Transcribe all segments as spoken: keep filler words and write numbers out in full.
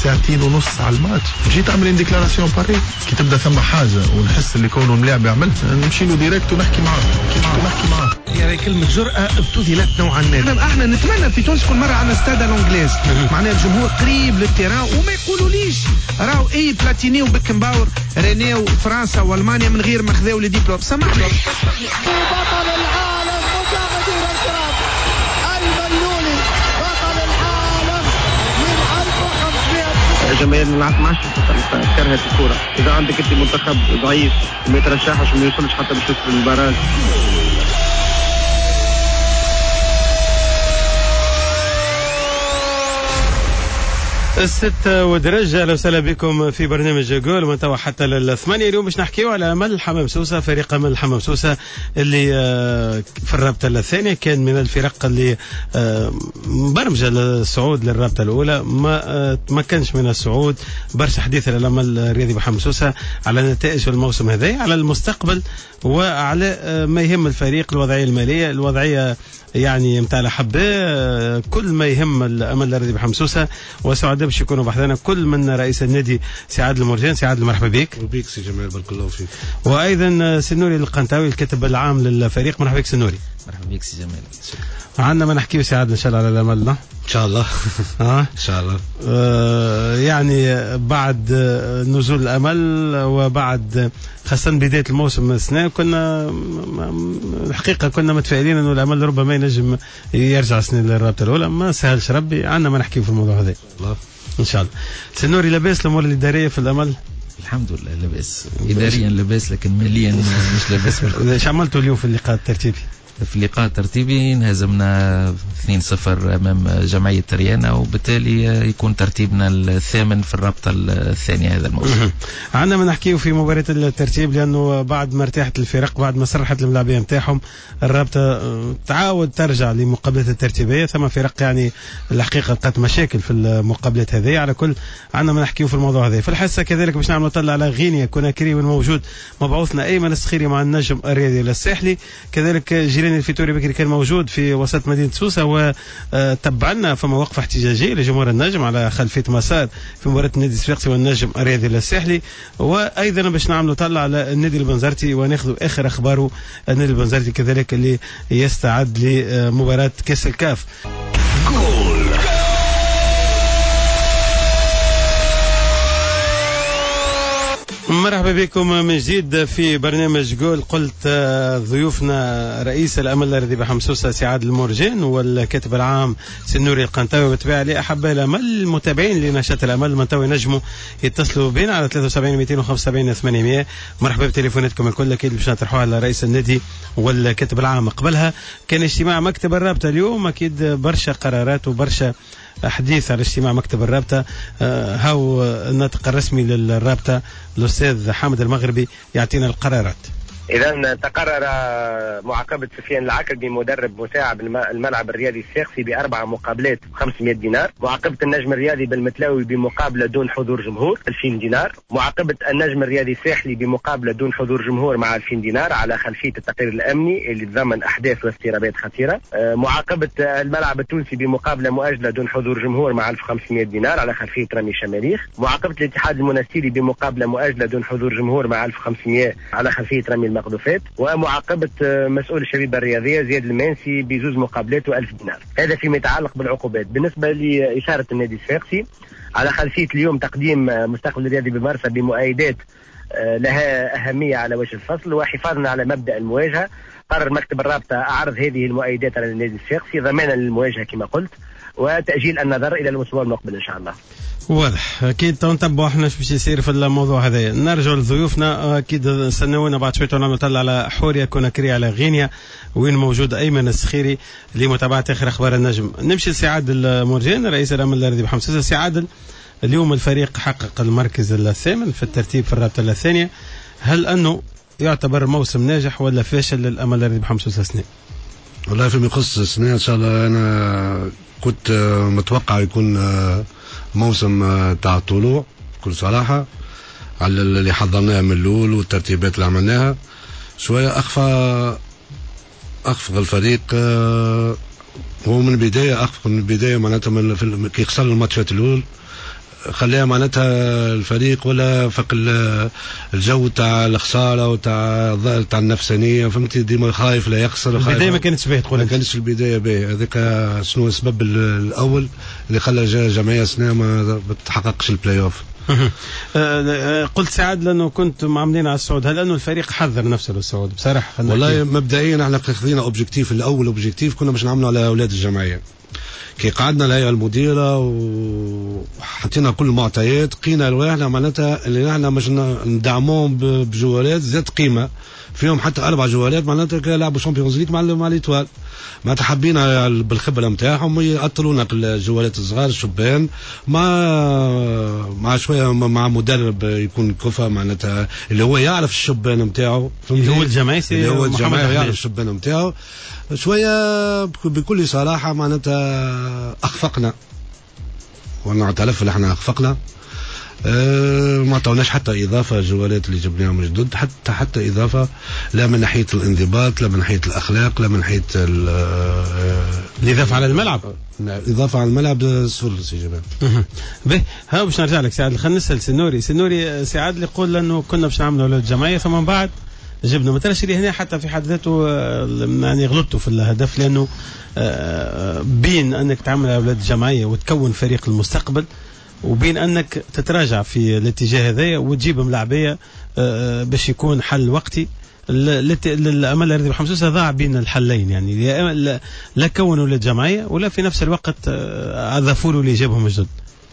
ساعتين ونص على الماتش، جيت اعمل ان ديكلاراسيون باري كي تبدا ثم حاجه ونحس اللي كونه ملاعب عملت نمشي له ديريكت ونحكي معاه ونحكي معاه. يعني كلمه جرأه ابتذلت نوعا ما. احنا احنا نتمنى في تونس كل مره عندنا استاد الانجليز، معناها الجمهور قريب للتيران وما يقولوليش راهو اي بلاتيني وبيكن باور ريني وفرنسا والمانيا من غير ما خذاو لي ديبلوم. سامحني بطل العالم مشاهدينا الكرام الملولي بطل العالم من ألف وخمسمائة. الجماهير ما عادش كرهت الكوره. اذا عندك انت منتخب ضعيف وما يترشحش وما يوصلش حتى باش يوصل للبراج. الستة ودرجة. أهلا وسهلا بكم في برنامج جول ومن توا حتى للثمانية. اليوم باش نحكيو على أمل حمام سوسة، فريق أمل حمام سوسة اللي في الرابطة الثانية كان من الفرق اللي مبرمجة للصعود للرابطة الأولى، ما تمكنش من الصعود. برشا حديث على الأمل الرياضي بحمام سوسة، على نتائج الموسم هذا، على المستقبل وعلى ما يهم الفريق، الوضعية المالية، الوضعية يعني متاع الأحباء، كل ما يهم الأمل الرياضي بحمام سوسة. وسعداء باش يكونوا بحثنا كل من رئيس النادي سي عادل المرجان. سي عادل مرحبا بك. وبيك سي جمال، بارك الله فيك. وايضا سي نوري القنطاوي الكاتب العام للفريق. مرحبا بك سي نوري. مرحبا بك سي جمال. عندنا ما نحكيو سي عادل ان شاء الله على الامل ان شاء الله. اه ان شاء الله. آه يعني بعد نزول الامل وبعد خاصة بداية الموسم السنة كنا الحقيقة كنا متفائلين انه الامل ربما ينجم يرجع السنة للرابطة الاولى. ما سهلش ربي، عندنا ما نحكيو في الموضوع هذا الله ان شاء الله. سنوري لاباس الامور الادارية في الامل؟ الحمد لله لاباس، اداريا لاباس لكن ماليا مش لاباس. ايش عملتوا اليوم في اللقاء الترتيبي؟ في اللقاء الترتيبي انهزمنا اثنين صفر امام جمعية ريانا، وبالتالي يكون ترتيبنا الثامن في الرابطة الثانية هذا الموسم. عندنا ما نحكيه في مباراة الترتيب، لانه بعد ما ارتاحت الفرق، بعد ما صرحت الملاعبية نتاعهم، الرابطة تعاود ترجع لمقابلات الترتيبية. ثم فرق يعني الحقيقة لقت مشاكل في المقابلات هذه. على كل عندنا ما نحكيه في الموضوع هذا. في الحصة كذلك باش نعمل نطلع على غينيا كوناكري والموجود مبعوثنا ايمن السخيري مع النجم الرياضي الساحلي. كذلك جيرين الفيتوري بكري كان موجود في وسط مدينة سوسة وتبعنا فما وقفة احتجاجية لجمهور النجم على خلفية مسار في مباراة النادي الصفاقسي والنجم الرياضي الساحلي. وايضا باش نعملوا طلع على النادي البنزرتي وناخذوا اخر اخباره. النادي البنزرتي كذلك اللي يستعد لمباراة كاس الكاف. جول. مرحبا بكم من جديد في برنامج جول. قلت ضيوفنا رئيس الامل الرياضي بحمام سوسة سي عادل المرجان والكاتب العام سي نوري القنطاوي. وبالتبع لاحباء الامل المتابعين لنشاط الامل من تو ينجموا يتصلوا بنا على ثلاثة وسبعين مئتين وخمسة وسبعين ثمانمائة. مرحبا بتليفوناتكم الكل، اكيد باش نطرحوها على رئيس النادي والكاتب العام. قبلها كان اجتماع مكتب الرابطه اليوم، اكيد برشا قرارات وبرشا حديث على اجتماع مكتب الرابطة. آه هاو الناطق الرسمي للرابطة الأستاذ حامد المغربي يعطينا القرارات. إذا تقرر معاقبة سفيان العكربي مدرب مساعد الملعب الرياضي الساقسي بأربع مقابلات خمسمائة دينار. معاقبة النجم الرياضي بالمتلاوي بمقابلة دون حضور جمهور ألفين دينار. معاقبة النجم الرياضي الساحلي بمقابلة دون حضور جمهور مع ألفين دينار على خلفية التقرير الأمني اللي تضمن أحداث واضطرابات خطيرة. معاقبة الملعب التونسي بمقابلة مؤجلة دون حضور جمهور مع ألف وخمسمائة دينار على خلفية رمي شماريخ. معاقبة الاتحاد المنستيري بمقابلة مؤجلة دون حضور جمهور مع ألف وخمسمائة على خلفية رمي المقذوفات. ومعاقبة مسؤول الشبيبة الرياضية زياد المانسي بزوز مقابلات وألف دينار. هذا فيما يتعلق بالعقوبات. بالنسبة لإشارة النادي الصفاقسي على خلفية اليوم تقديم مستقبل الرياضي بمرسى بمؤيدات لها أهمية على وجه الفصل وحفاظا على مبدأ المواجهة، قرر مكتب الرابطة عرض هذه المؤيدات على النادي الصفاقسي ضمانا للمواجهة كما قلت، وتأجيل النظر إلى الأسبوع المقبل إن شاء الله. واضح. اكيد نتبعوا احنا باش يصير في الموضوع هذا. نرجع لضيوفنا، اكيد استنونا بعد شويه ونعمل نطلع على حوريه كوناكري على غينيا وين موجود ايمن السخيري لمتابعه اخر اخبار النجم. نمشي لسي عادل المرجان رئيس الامل الرياضي بحمام سوسة. سي عادل، اليوم الفريق حقق المركز الثامن في الترتيب في الرابطه الثانيه. هل انه يعتبر موسم ناجح ولا فاشل للامل الرياضي بحمام سوسة السنه؟ والله فيما يخص السنه ان شاء الله انا كنت متوقع يكون موسم تاع الطلوع بكل صراحة على اللي حضرناه من الأول والترتيبات اللي عملناها. شوية أخفى أخفق الفريق. هو من البداية أخفق من البداية معناتها كي خسر الماتشات الأول خليها معناتها الفريق ولا فك الجو تاع الخساره وتاع تاع النفسانيه، فهمتي؟ ديما خايف لا يخسر. البدايه ما كانتش باهيه تقول، ما كانتش البدايه باهيه. هذاك شنو السبب الاول اللي خلى جمعيه سنه ما تحققش البلاي اوف. قلت سعد لانه كنت معاملين على السعود، هل انه الفريق حذر نفسه للسعود بصراحه؟ والله مبدئيا احنا خذينا اوبجيكتيف، الاول اوبجيكتيف كنا باش نعملوا على اولاد الجمعيه. كي قعدنا الهيئه المديره وحطينا كل المعطيات، قينا الواحنا معناتها اللي نحن باش ندعموهم بجوالات ذات قيمه، فيهم حتى اربع جوالات معناتها كيلعبوا شامبيونز ليج مع مع ليتوال. ما حابين بالخبره نتاعهم يقتلونا الجوالات الصغار الشبان، مع مع شويه مع مدرب يكون كفا معناتها اللي هو يعرف الشبان نتاعو، اللي هو الجمايسي، اللي هو الجماعي يعرف الشبان نتاعو. شويه بكل صراحه معناتها اخفقنا، ونعترف ان احنا اخفقنا. أه ما عطوناش حتى اضافه الجوالات اللي جبناهم من جدد، حتى حتى اضافه لا من ناحيه الانضباط، لا من ناحيه الاخلاق، لا من ناحيه الاضافه على الملعب. الاضافه على الملعب سهل سي جمال. به ها باش نرجع لك سعد، خلينا نسال سنوري. سنوري سعد اللي يقول لانه كنا باش نعملوا اولاد الجمعيه ثم من بعد جبنا ما تراش اللي هنا حتى في حد ذاته يعني غلطوا في الهدف، لانه بين انك تعمل اولاد الجمعيه وتكون فريق المستقبل، وبين انك تتراجع في الاتجاه هذايا وتجيب ملاعبيه باش يكون حل وقتي للامل الرياضي بحمصوصه. ضاع بين الحلين، يعني لا كونوا للجمعيه ولا في نفس الوقت اضافوا له اللي جابهم جدد.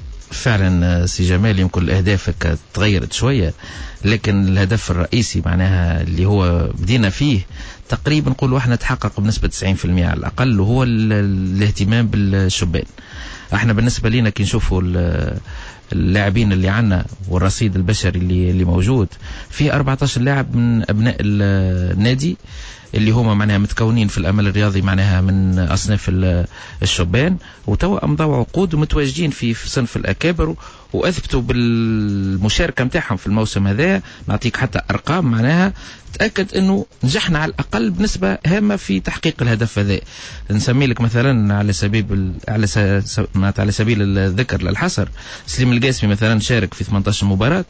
فعلا سي جمال يمكن اهدافك تغيرت شويه، لكن الهدف الرئيسي معناها اللي هو بدينا فيه تقريبا نقولوا احنا تحقق بنسبه تسعين بالمئة على الاقل، وهو الاهتمام بالشبان. احنا بالنسبه لنا كي نشوفوا اللاعبين اللي عنا والرصيد البشري اللي اللي موجود في أربعة عشر لاعب من ابناء النادي اللي هما معناها متكونين في الامل الرياضي معناها من اصناف الشبان، وتوا امضوا عقود ومتواجدين في صنف الاكابر واثبتوا بالمشاركه نتاعهم في الموسم هذا. نعطيك حتى ارقام معناها تاكد انه نجحنا على الاقل بنسبه هامه في تحقيق الهدف هذا. نسمي لك مثلا على سبيل على س... على سبيل الذكر للحصر، سليم القاسمي مثلا شارك في ثمانية عشر مباراه،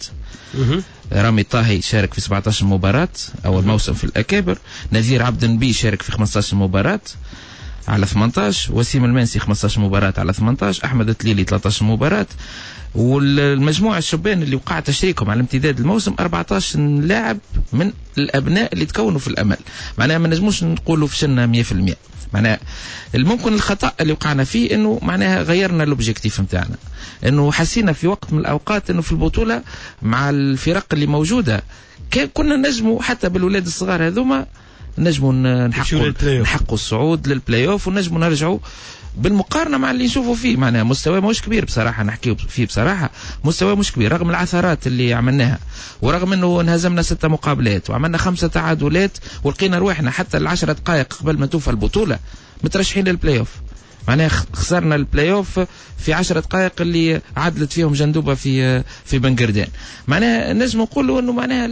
رامي طاهي شارك في سبعة عشر مباراة أول موسم في الأكابر، نذير عبد النبي شارك في خمسة عشر مباراة على ثمانية عشر، وسيم المنسي خمسة عشر مباراة على ثمانية عشر، أحمد التليلي ثلاثة عشر مباراة. والمجموعة الشبان اللي وقع تشريكهم على امتداد الموسم أربعة عشر لاعب من الأبناء اللي تكونوا في الأمل. معناها ما نجموش نقولوا فشلنا مية بالمئة. معناها الممكن الخطأ اللي وقعنا فيه انه معناها غيرنا الاوبجيكتيف نتاعنا، انه حسينا في وقت من الاوقات انه في البطولة مع الفرق اللي موجودة كنا نجموا حتى بالولاد الصغار هذوما نجموا نحققوا نحققوا الصعود للبلاي اوف، ونجموا نرجعوا بالمقارنة مع اللي نشوفوا فيه. معناها مستوى مش كبير بصراحة، نحكيه فيه بصراحة مستوى مش كبير رغم العثرات اللي عملناها، ورغم انه انهزمنا ستة مقابلات وعملنا خمسة تعادلات، ولقينا رواحنا حتى العشرة دقائق قبل ما توفى البطولة مترشحين للبلاي اوف. معناها خسرنا البلاي اوف في عشرة دقائق اللي عدلت فيهم جندوبة في في بنقردان. معناها نجم نقولوا انه معناها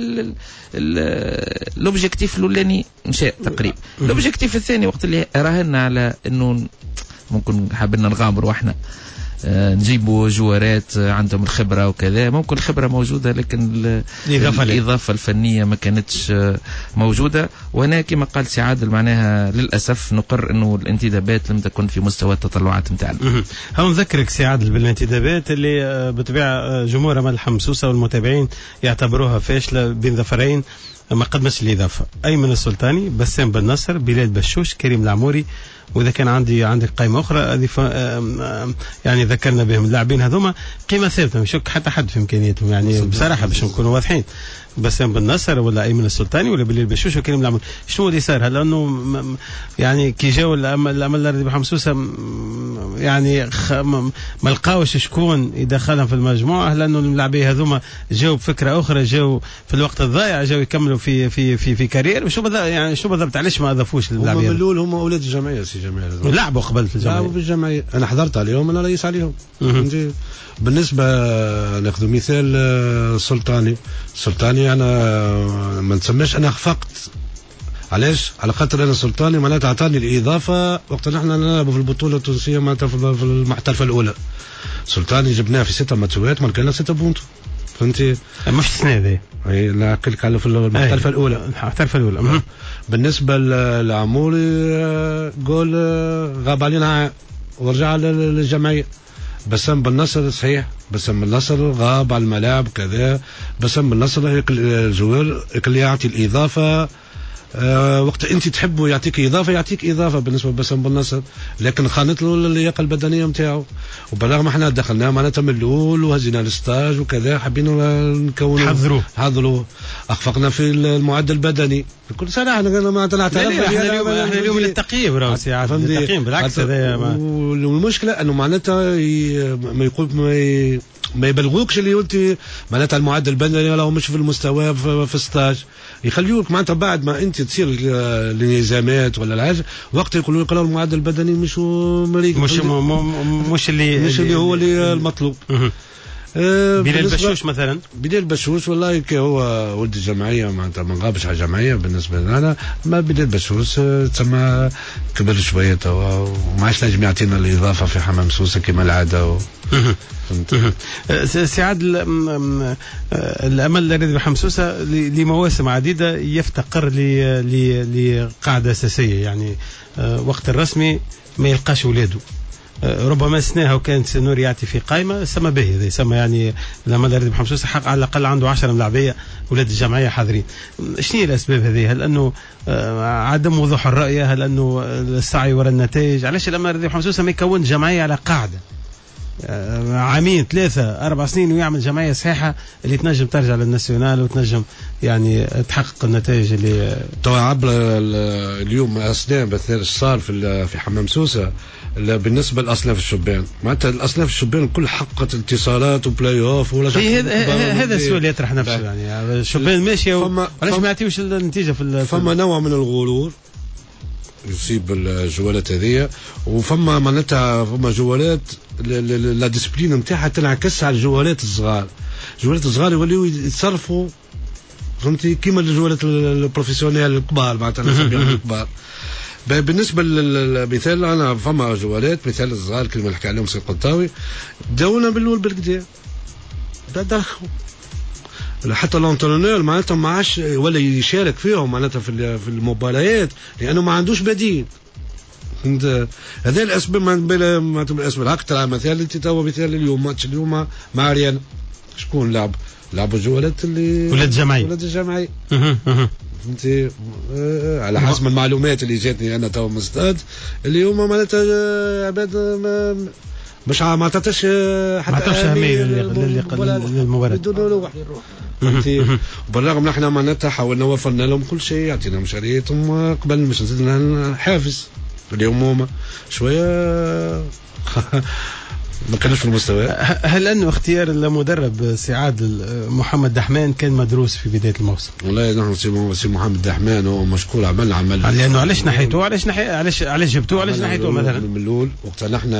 الاوبجيكتيف الاولاني مشى تقريبا. الاوبجيكتيف الثاني وقت اللي راهنا على انه ممكن حابين نغامروا احنا نجيبوا جوارات عندهم الخبرة وكذا، ممكن الخبرة موجودة لكن الإضافة, الإضافة الفنية ما كانتش موجودة. وهنا كما قال سي عادل معناها للأسف نقر أنه الانتدابات لم تكن في مستوى التطلعات متاعنا. هو نذكرك سي عادل بالانتدابات اللي بطبيعة جمهور أمل حمصوصة والمتابعين يعتبروها فاشلة بين ظفرين ما قدمش الإضافة. أيمن السلطاني، بسام بن نصر، بلال بشوش، كريم العموري، واذا كان عندي عندك قائمه اخرى هذه يعني ذكرنا بهم اللاعبين هذوما قيمه ثابته، مش حتى حد في امكانياتهم يعني بصراحه باش نكونوا واضحين. بسام بن نصر ولا ايمن السلطاني ولا بلال بشوش وكريم العموري، شنو اللي صار؟ هل انه يعني كي جاوا الامل الرياضي بحمصوصه يعني ما لقاوش شكون يدخلهم في المجموعه؟ لانه اللاعبين هذوما جاوا بفكره اخرى، جاوا في الوقت الضايع، جاوا يكملوا في في في في كارير. شو بالضبط يعني شو بالضبط علاش ما اضافوش للاعبين؟ هم الاول هم اولاد الجمعيه سي جمال، لعبوا قبل في الجمعيه، لعبوا بالجمعيه، انا حضرت عليهم، انا رئيس عليهم. بالنسبه ناخذ مثال السلطاني، السلطاني انا ما نسميش انا اخفقت، علاش؟ على خاطر انا سلطاني معناتها اعطاني الاضافه وقت نحن نلعبوا في البطوله التونسيه معناتها في المحترفه الاولى. سلطاني جبناه في ستة ماتشات ماركنا ستة بونتو، فهمتي؟ مش السنه هذه. اي لا كلك على في المحترفه الاولى. المحترفه الاولى. بالنسبه لعموري جول غاب علينا ورجع للجمعيه. بسام بن نصر صحيح، بسام بن نصر غاب على الملاعب كذا. بسام بن نصر هيك الجوار اللي يعطي الاضافه. أه وقت انت تحبه يعطيك اضافه يعطيك اضافه بالنسبه لبسام بن نصر، لكن خانت له اللياقه البدنيه نتاعو. وبالرغم احنا دخلناه معناتها من الاول وهزينا الستاج وكذا، حابين نكونوا حضروه حضروه اخفقنا في المعدل البدني بكل صراحه. انا ما نعترف احنا اليوم احنا اليوم للتقييم راهو سي التقييم بالعكس هذا. والمشكله انه معناتها ما يقول ما ما يبلغوكش اللي قلتي معناتها المعدل البدني ولا هو مش في المستوى في الستاج، يخليوك معناتها بعد ما انت تصير الالتزامات ولا الحاجه وقت يقولوا لك المعدل البدني مش مريق مش مش اللي مش اللي هو اللي المطلوب. أه بلال بشوش مثلا، بلال بشوش والله كي هو ولد الجمعيه معناتها ما غابش على الجمعيه بالنسبه لنا. ما بلال بشوش تسمى كبر شويه وما عادش نجم يعطينا الاضافه في حمام سوسه كما العاده و... سعاد الامل الذي بحمسوسه لمواسم عديده يفتقر لقاعده اساسيه، يعني وقت الرسمي ما يلقاش ولاده. ربما سناها وكانت سنور يعطي في قائمه سما به هذا يسمى، يعني الامل الذي بحمسوسه حق على الاقل عنده عشرة ملاعبيه ولاد الجمعيه حاضرين. شنو هي الاسباب هذه؟ هل انه عدم وضوح الرؤيه؟ هل انه السعي وراء النتائج؟ علاش الامل الذي بحمسوسه ما يكون جمعيه على قاعده عامين ثلاثة أربع سنين ويعمل جمعية صحيحة اللي تنجم ترجع للناسيونال وتنجم يعني تحقق النتائج اللي طبعا عبر اليوم أثناء مثلا صار في في حمام سوسة بالنسبة لأصناف الشبان. معناتها الأصناف الشبان كل حققت انتصارات وبلاي أوف ولا هذا هذا السؤال يطرح نفسه، يعني الشبان ماشية وعلاش ما يعطيوش النتيجة في فما نوع من الغرور يصيب الجوالات هذه، وفما معناتها فما جوالات لا ديسبلين نتاعها تنعكس على الجوالات الصغار. الجوالات الصغار يوليو يتصرفوا فهمتي كيما الجوالات البروفيسيونيل الكبار معناتها الكبار. بالنسبه للمثال انا فما جوالات مثال الصغار كما نحكي عليهم سي قنطاوي داونا بالاول بالكدا دخلوا حتى لونترونور معناتها ما عادش ولا يشارك فيهم معناتها في في المباريات لانه ما عندوش بديل. هذا الاسباب ما تبقى الاسباب اكثر. مثال انت تو مثال اليوم ماتش اليوم مع ريال شكون لعب؟ لعبوا الجوالات اللي ولاد الجمعيه ولاد الجمعيه فهمتي. آه على حسب المعلومات اللي جاتني انا تو من الاستاد اليوم معناتها عباد مش ما عطاتش حتى ما عطاش اهميه للمباراه فهمتي. وبالرغم نحن معناتها حاولنا وفرنا لهم كل شيء، عطينا مشاريعهم قبل مش نزيد حافز. اليوم هما شويه ما كانش في المستوى. هل انه اختيار المدرب سعاد محمد دحمان كان مدروس في بدايه الموسم؟ والله نحن سي محمد دحمان هو مشكور عمل عمل لانه علاش نحيتوه علاش نحي علاش علاش جبتوه علاش نحيتوه مثلا من الاول وقت نحن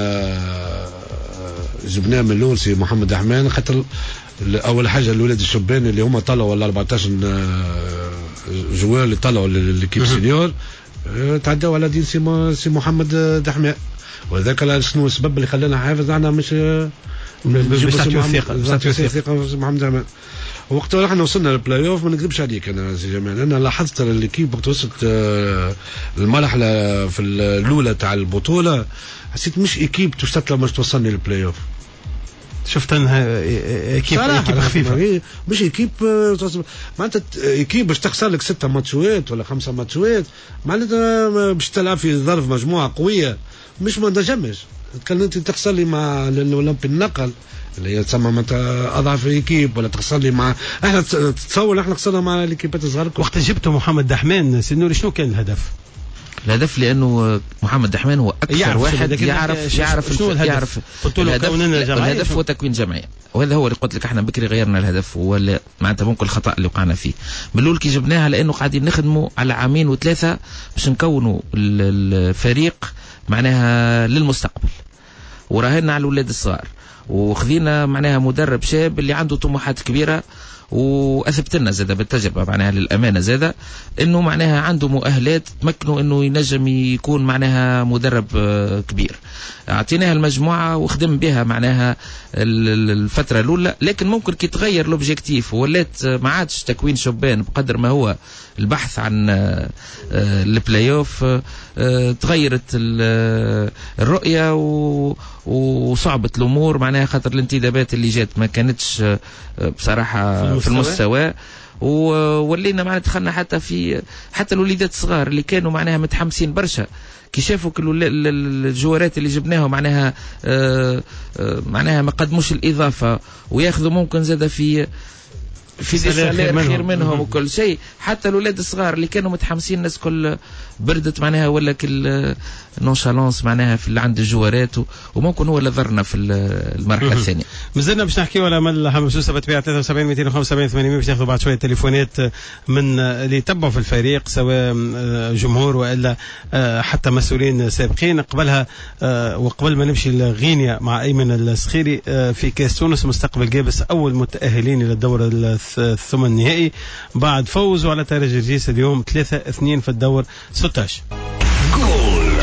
جبناه من الاول سي محمد دحمان خاطر اول حاجه الولاد الشبان اللي هما طلعوا ولا أربعطاش جوار اللي طلعوا للكيب سينيور تعداوا على دين سي محمد دحمان. وذاك شنو السبب اللي خلانا حافظ عنا مش باش تعطيو ثقه باش تعطيو ثقه محمد دحمان. وقتها احنا وصلنا للبلاي اوف ما نكذبش عليك انا سي جمال انا لاحظت الليكيب وقت وصلت المرحله في الاولى تاع البطوله حسيت مش ايكيب تستطيع باش توصلني للبلاي اوف. شفت انها ايكيب ايكيب خفيفه مش ايكيب معناتها ايكيب باش تخسر لك ستة ماتشات ولا خمسة ماتشات معناتها باش تلعب في ظرف مجموعه قويه مش ما نجمش كان انت تخسر لي مع الاولمبي النقل اللي هي تسمى معناتها اضعف ايكيب ولا تخسر لي مع احنا تصور احنا خسرنا مع الايكيبات الصغار. وقت جبتوا محمد دحمان سنوري شنو كان الهدف؟ الهدف لانه محمد دحمان هو اكثر يعرف واحد يعرف يعرف شنو الهدف. يعرف قلت له كوننا جمعيه الهدف هو تكوين جمعيه، وهذا هو اللي قلت لك احنا بكري غيرنا الهدف ولا معناتها ممكن الخطا اللي وقعنا فيه من الاول كي جبناها لانه قاعدين نخدموا على عامين وثلاثه باش نكونوا الفريق معناها للمستقبل وراهنا على الولاد الصغار وخذينا معناها مدرب شاب اللي عنده طموحات كبيرة، واثبت لنا زاده بالتجربه معناها للامانه زاده انه معناها عنده مؤهلات تمكنه انه ينجم يكون معناها مدرب كبير. اعطيناها المجموعه وخدم بها معناها الفتره الاولى، لكن ممكن كي تغير لوبجيكتيف ولات ما عادش تكوين شبان بقدر ما هو البحث عن البلاي اوف، تغيرت الرؤيه وصعبت الامور معناها خاطر الانتدابات اللي جات ما كانتش بصراحه في المستوى، وولينا معناها دخلنا حتى في حتى الوليدات الصغار اللي كانوا معناها متحمسين برشا كي شافوا كل الجوارات اللي جبناهم معناها معناها ما قدموش الاضافه وياخذوا ممكن زاد في في سالير خير منهم, خير منهم وكل شيء. حتى الأولاد الصغار اللي كانوا متحمسين الناس كل بردت معناها ولا كل نونشالونس معناها في اللي عند الجوارات، وممكن هو اللي ضرنا في المرحله الثانيه. مازلنا باش نحكيو على مال حمسوسه بطبيعه ثلاثة وسبعين مئتين وخمسة وسبعين ثمانمئة باش ناخذوا بعد شويه تليفونات من اللي يتبعوا في الفريق سواء جمهور والا حتى مسؤولين سابقين. قبلها وقبل ما نمشي لغينيا مع ايمن السخيري في كاس تونس مستقبل جابس اول متاهلين الى الدور الثمن النهائي بعد فوزوا على ترجي الجيش اليوم ثلاثة اثنين في الدور ستة عشر. جول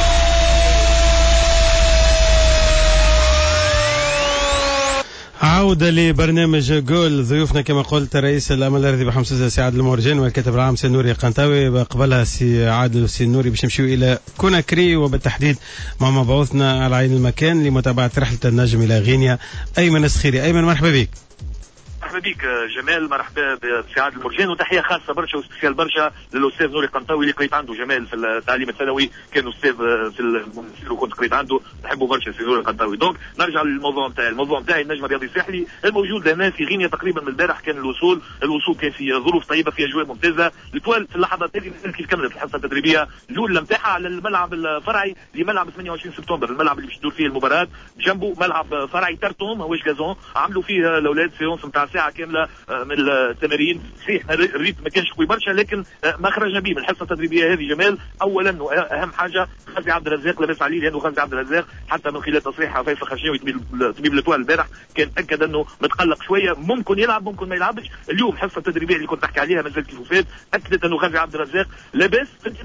عودة لبرنامج جول. ضيوفنا كما قلت رئيس الأمل الرياضي بحمص سعاد المورجان والكاتب العام سي نوري قنطاوي، قبلها سي عادل وسي نوري. باش نمشيو إلى كوناكري وبالتحديد مع مبعوثنا على عين المكان لمتابعة رحلة النجم إلى غينيا أيمن السخيري. أيمن مرحبا بك. مرحبا بك جمال، مرحبا بسعاد المرجان، وتحيه خاصه برشا وسبيسيال برشا للاستاذ نوري قنطاوي اللي قريت عنده جمال في التعليم الثانوي، كان استاذ في المونستير وكنت قريت عنده، نحبه برشا سي نوري قنطاوي. دونك نرجع للموضوع نتاعي، الموضوع نتاعي النجم الرياضي الساحلي الموجود هنا في غينيا تقريبا من البارح. كان الوصول الوصول كان في ظروف طيبه، في اجواء ممتازه. التوال في اللحظات هذه كيف كملت الحصه التدريبيه الاولى نتاعها على الملعب الفرعي لملعب ثمانية وعشرين سبتمبر، الملعب اللي باش تدور فيه المباراه. جنبه ملعب فرعي ترتون ماهوش غازون، عملوا فيه الاولاد سيونس نتاع ساعه كامله من التمارين. صحيح الريتم ما كانش قوي برشا، لكن ما خرجنا به من الحصه التدريبيه هذه جمال. اولا واهم حاجه غازي عبد الرزاق لاباس عليه، لانه غازي عبد الرزاق حتى من خلال تصريح فيصل خشناوي طبيب الاتوال البارح كان اكد انه متقلق شويه، ممكن يلعب ممكن ما يلعبش. اليوم الحصه التدريبيه اللي كنت تحكي عليها مازال كيف وفات اكدت انه غازي عبد الرزاق لاباس.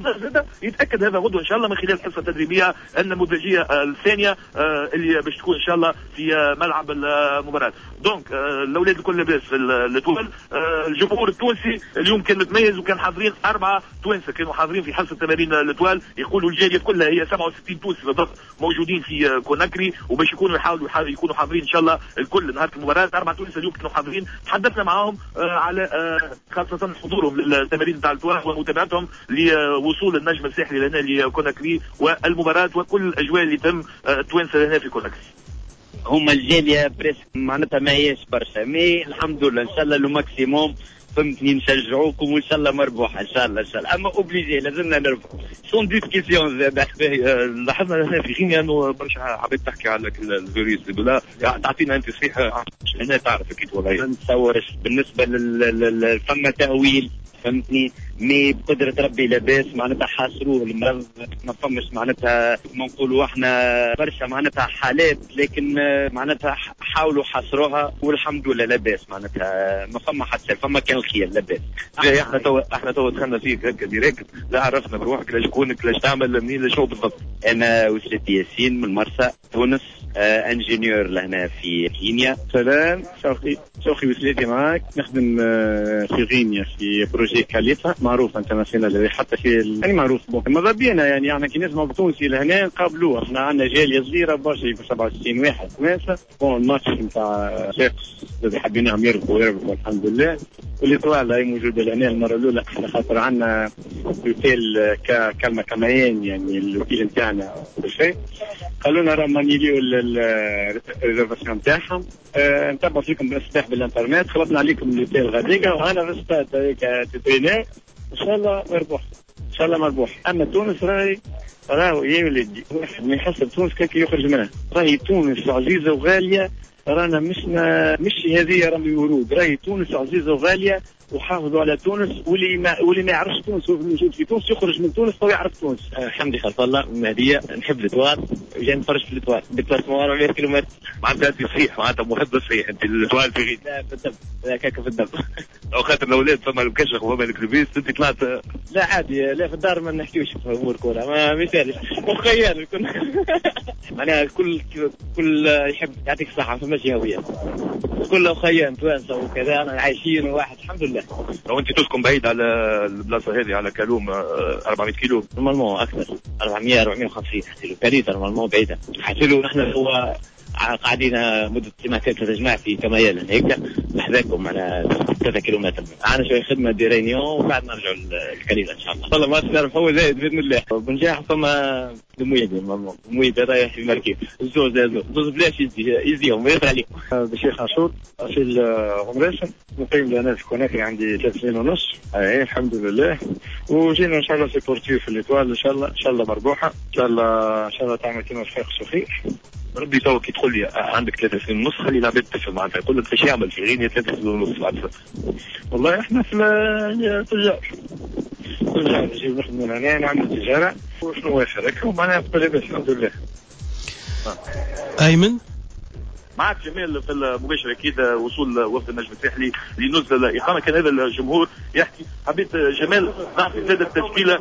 يتاكد هذا غدوه ان شاء الله من خلال الحصه التدريبيه النموذجيه الثانيه اللي باش تكون ان شاء الله في ملعب المباراه. دونك الاولاد الكل لاباس في الاتوال. الجمهور التونسي اليوم كان متميز وكان حاضرين أربعة توانسة كانوا حاضرين في حصة تمارين الاتوال. يقولوا الجالية كلها هي سبعة وستين تونسي بالضبط موجودين في كوناكري، وباش يكونوا يحاولوا يكونوا حاضرين ان شاء الله الكل نهار المباراة. أربعة تونس اليوم كانوا حاضرين، تحدثنا معاهم على خاصة حضورهم للتمارين تاع الاتوال ومتابعتهم لوصول النجم الساحلي لهنا لكوناكري والمباراة وكل الأجواء اللي تم توانسة هنا في كوناكري. هما الجاليه بريس معناتها ما هيش برشا، مي الحمد لله ان شاء الله لو ماكسيموم فهمتني نشجعوكم وان شاء الله مربوح ان شاء الله ان شاء الله. اما اوبليجي لازمنا نربحوا سون ديسكسيون زاد. لاحظنا هنا في غينيا انه برشا حبيت تحكي على الفيروس بلا تعطينا انت صحيحه هنا تعرف اكيد والله. ما نتصورش بالنسبه لل فما تاويل فهمتني، مي بقدرة ربي لاباس معناتها حاصروه المرض، ما فمش معناتها ما نقولوا احنا برشا معناتها حالات، لكن معناتها حاولوا حصروها والحمد لله لاباس معناتها ما فما حتى فما كان الخير لاباس. احنا تو احنا تو دخلنا فيك هكا ديريكت، لا عرفنا بروحك لاش شكونك لاش تعمل منين شو بالضبط. انا وسلتي ياسين من مرسى تونس، آه انجينيور لهنا في غينيا. سلام شوقي شوقي وسلتي معاك، نخدم آه في غينيا في بروجي كاليفا معروف انترناسيونال حتى في يعني معروف بوك ماذا بينا يعني احنا كي نسمعوا بتونسي لهنا نقابلوه. احنا عندنا جاليه صغيره برشا يبقى سبعة وستين واحد توانسه. بون الماتش نتاع شاكس اللي حابينهم يربحوا يربحوا الحمد لله. واللي طلع هي موجوده لهنا المره الاولى على خاطر عندنا اوتيل كلمه كميان يعني الاوتيل نتاعنا كل شيء. قالوا لنا راه مانيليو الريزرفاسيون نتاعهم، أه نتبعوا فيكم بالصباح بالانترنت، خلطنا عليكم الاوتيل غاديكا وهنا في ستاد هذيك تترينير ان شاء الله مربوح ان شاء الله مربوح. اما تونس راهي راهو يا ولدي واحد ما يحس بتونس كيف يخرج منها. راهي تونس عزيزه وغاليه رانا مش مش هذه رمي ورود، راهي تونس عزيزه وغاليه وحافظوا على تونس، واللي ما واللي ما يعرفش تونس وموجود في تونس يخرج من تونس تو يعرف تونس. آه حمدي خلف الله مهديه، نحب الاتوار، جاي نفرج في الاتوار ديبلاسمون أربعمية كيلومتر. معناتها انت صحيح، معناتها محب صحيح انت الاتوار في غير. لا في الدم، لا كاكا في الدم. او خاطر الاولاد فما الكشخ وفما الكربيس انت طلعت. لا عادي، لا في الدار ما نحكيوش في امور كوره، ما مثالي مخيل كنا. معناها كل كل يحب يعطيك الصحه، فماشي هويه كله خيان توانسه وكذا، انا عايشين واحد الحمد لله. لو انت تسكن بعيد على البلاصه هذه على كالوم أربعمية كيلو نورمالمون اكثر، أربعمية أربعمية وخمسين كيلو كاريتا نورمالمون بعيده. حسيلو نحن هو قاعدين مده سماع ثلاثة جماعة في كمايل هيك نحذاكم على ثلاثة كيلومتر. معنا شويه خدمه دي رينيون وبعد نرجعوا الكليل ان شاء الله. والله ما نعرف هو زايد باذن الله. بنجاح فما دمويد دمويد رايح في مركب الزوز زوز زوز بلاش يزي يزيهم ويسر عليكم. بشيخ عاشور اصيل غمراسن، مقيم لنا في كوناكري، عندي ثلاث سنين ونص. اي الحمد لله. وجينا ان شاء الله سيبورتيف في الاتوال، ان شاء الله ان شاء الله مربوحه، ان شاء الله ان شاء الله تعمل كيما الخير خير. ربي تو كي تقول لي عندك ثلاثة سنين ونص خلي العباد تفهم معناتها، يقول لك ايش يعمل في غينيا ثلاثة سنين ونص بعد. والله احنا في التجار تجار نجيب نخدم من هنا نعمل تجاره وشنو واخر ومعناها بلاباس الحمد لله. ايمن معك جمال في المباشر اكيد وصول وفد النجم الساحلي لنزل الاقامه. كان هذا الجمهور يحكي، حبيت جمال نعطي زاد التشكيله.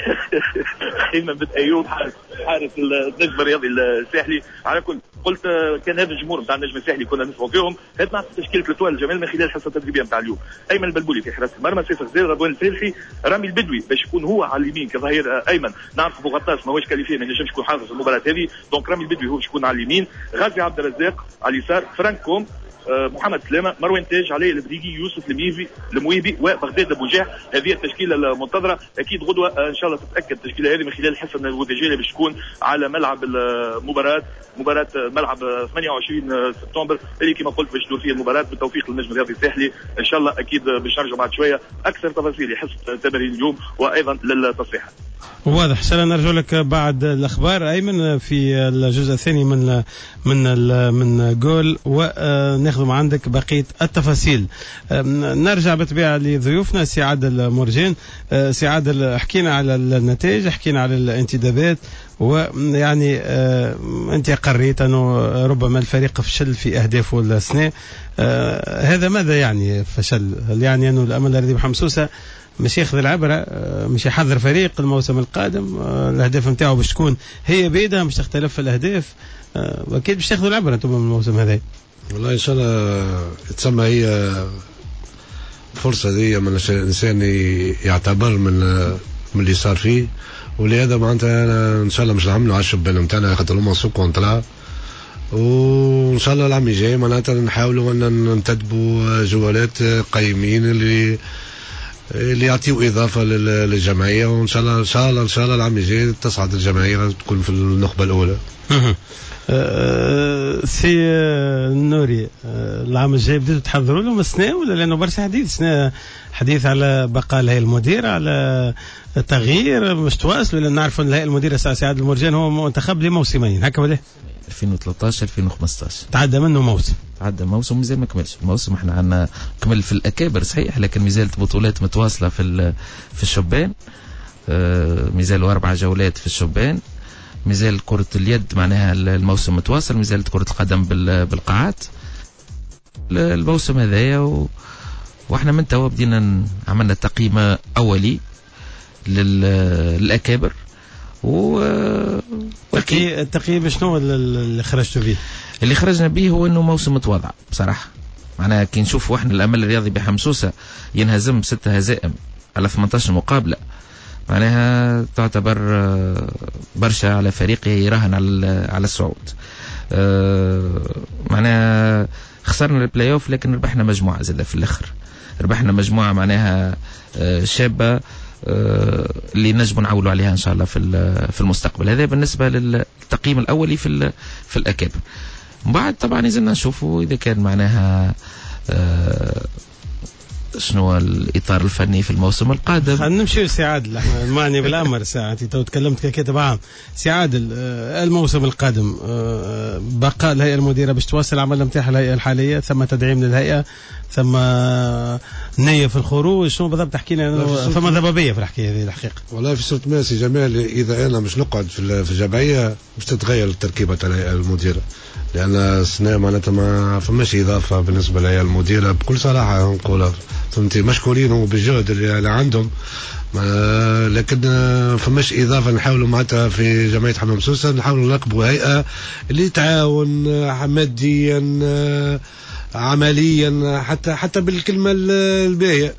ايمن بن ايوب حارس حارس النجم الرياضي الساحلي. على كل قلت كان هذا الجمهور نتاع النجم الساحلي كنا نسمعوا فيهم. هات نعطي تشكيله الاتوال الجمال من خلال الحصه التدريبيه نتاع اليوم. ايمن البلبولي في حراسه المرمى، سيف غزير، رضوان الفالحي، رامي البدوي باش يكون هو على اليمين كظهير ايمن. نعرف بوغطاس ماهوش كاليفي ما ينجمش يكون حاضر في المباراه هذه، دونك رامي البدوي هو باش يكون على اليمين. غازي عبد الرزاق على اليسار، فرانكوم، محمد سلامه، مروان تاج، علي البريقي، يوسف الميفي المويبي وبغداد بوجاح. هذه التشكيله المنتظره. اكيد غدوه ان شاء الله تتاكد التشكيله هذه من خلال الحصه النموذجيه اللي باش تكون على ملعب المباراه، مباراه ملعب ثمانية وعشرين سبتمبر اللي كما قلت باش تدور فيه المباراه بالتوفيق للنجم الرياضي الساحلي. ان شاء الله اكيد باش نرجع بعد شويه اكثر تفاصيل لحصه التمارين اليوم وايضا للتصفيحات. واضح. ان شاء الله نرجع لك بعد الاخبار ايمن في الجزء الثاني من من من جول، وناخذ عندك بقيه التفاصيل. نرجع بالطبيعه لضيوفنا سي عادل مرجان. سي عادل، حكينا على النتائج، حكينا على الانتدابات، ويعني آه انت قريت انه ربما الفريق فشل في اهدافه السنه. آه هذا ماذا يعني فشل؟ هل يعني انه الامل الذي بحمسوسه مش ياخذ العبره، آه مش يحضر فريق الموسم القادم؟ آه الاهداف نتاعو باش تكون هي بعيده، مش تختلف في الاهداف، آه واكيد باش تاخذوا العبره انتم من الموسم هذا. والله ان شاء الله تسمى هي فرصه دي من الانسان يعتبر من من اللي صار فيه، ولهذا معناتها انا ان شاء الله مش نعملوا على الشبان نتاعنا خاطر هما سوق كونترا، وان شاء الله العام الجاي معناتها نحاولوا ان ننتدبوا جولات قيمين اللي اللي يعطيوا اضافه للجمعيه، وان شاء الله ان شاء الله ان شاء الله العام الجاي تصعد الجمعيه تكون في النخبه الاولى. أه سي نوري، أه العام الجاي بديتوا تحضروا لهم السنه ولا؟ لانه برشا حديث سنه حديث على بقاء الهيئه المديره، على تغيير، مش تواصلوا؟ لان نعرفوا ان الهيئه المديره سي عادل المرجان هو منتخب لموسمين هكا ولا؟ ألفين وثلاثة عشر ألفين وخمسة عشر تعدى منه موسم، تعدى موسم مازال ما كملش الموسم. احنا عندنا كمل في الاكابر صحيح، لكن مازالت بطولات متواصله في في الشبان، أه مازالوا اربع جولات في الشبان، مازال كرة اليد معناها الموسم متواصل، مازالت كرة القدم بالقاعات الموسم هذايا. و... واحنا من توا بدينا عملنا تقييم اولي للاكابر. و التقييم شنو اللي خرجتوا به؟ اللي خرجنا به هو انه موسم متواضع بصراحه. معناها كي نشوفوا احنا الامل الرياضي بحمسوسه ينهزم ستة هزائم على ثمانية عشر مقابله، معناها تعتبر برشا على فريقه يراهن على على الصعود. معناها خسرنا البلاي اوف لكن ربحنا مجموعه زاده في الاخر، ربحنا مجموعه معناها شابه اللي نجم نعولوا عليها ان شاء الله في في المستقبل. هذا بالنسبه للتقييم الاولي في في الاكابر. من بعد طبعا يزلنا نشوفوا اذا كان معناها شنو هو الإطار الفني في الموسم القادم. خلينا نمشي لسي عادل، احنا ماني بالأمر ساعة تو تكلمت ككاتب عام. سي عادل، الموسم القادم بقى الهيئة المديرة باش تواصل العمل نتاعها الهيئة الحالية، ثم تدعيم للهيئة، ثم نية في الخروج، شنو بالضبط تحكي لنا؟ ثم ضبابية في الحكاية هذه الحقيقة. والله في صورة ماسي جمال، إذا أنا مش نقعد في في الجمعية مش تتغير التركيبة تاع الهيئة المديرة، لأن السنة معناتها ما فماش إضافة بالنسبة للهيئة المديرة بكل صراحة نقولها. فهمتي، مشكورين هم بالجهد اللي عندهم، لكن فماش إضافة. نحاولوا معناتها في جمعية حمام سوسة نحاولوا نركبوا هيئة اللي تعاون ماديا عمليا، حتى حتى بالكلمة الباهية.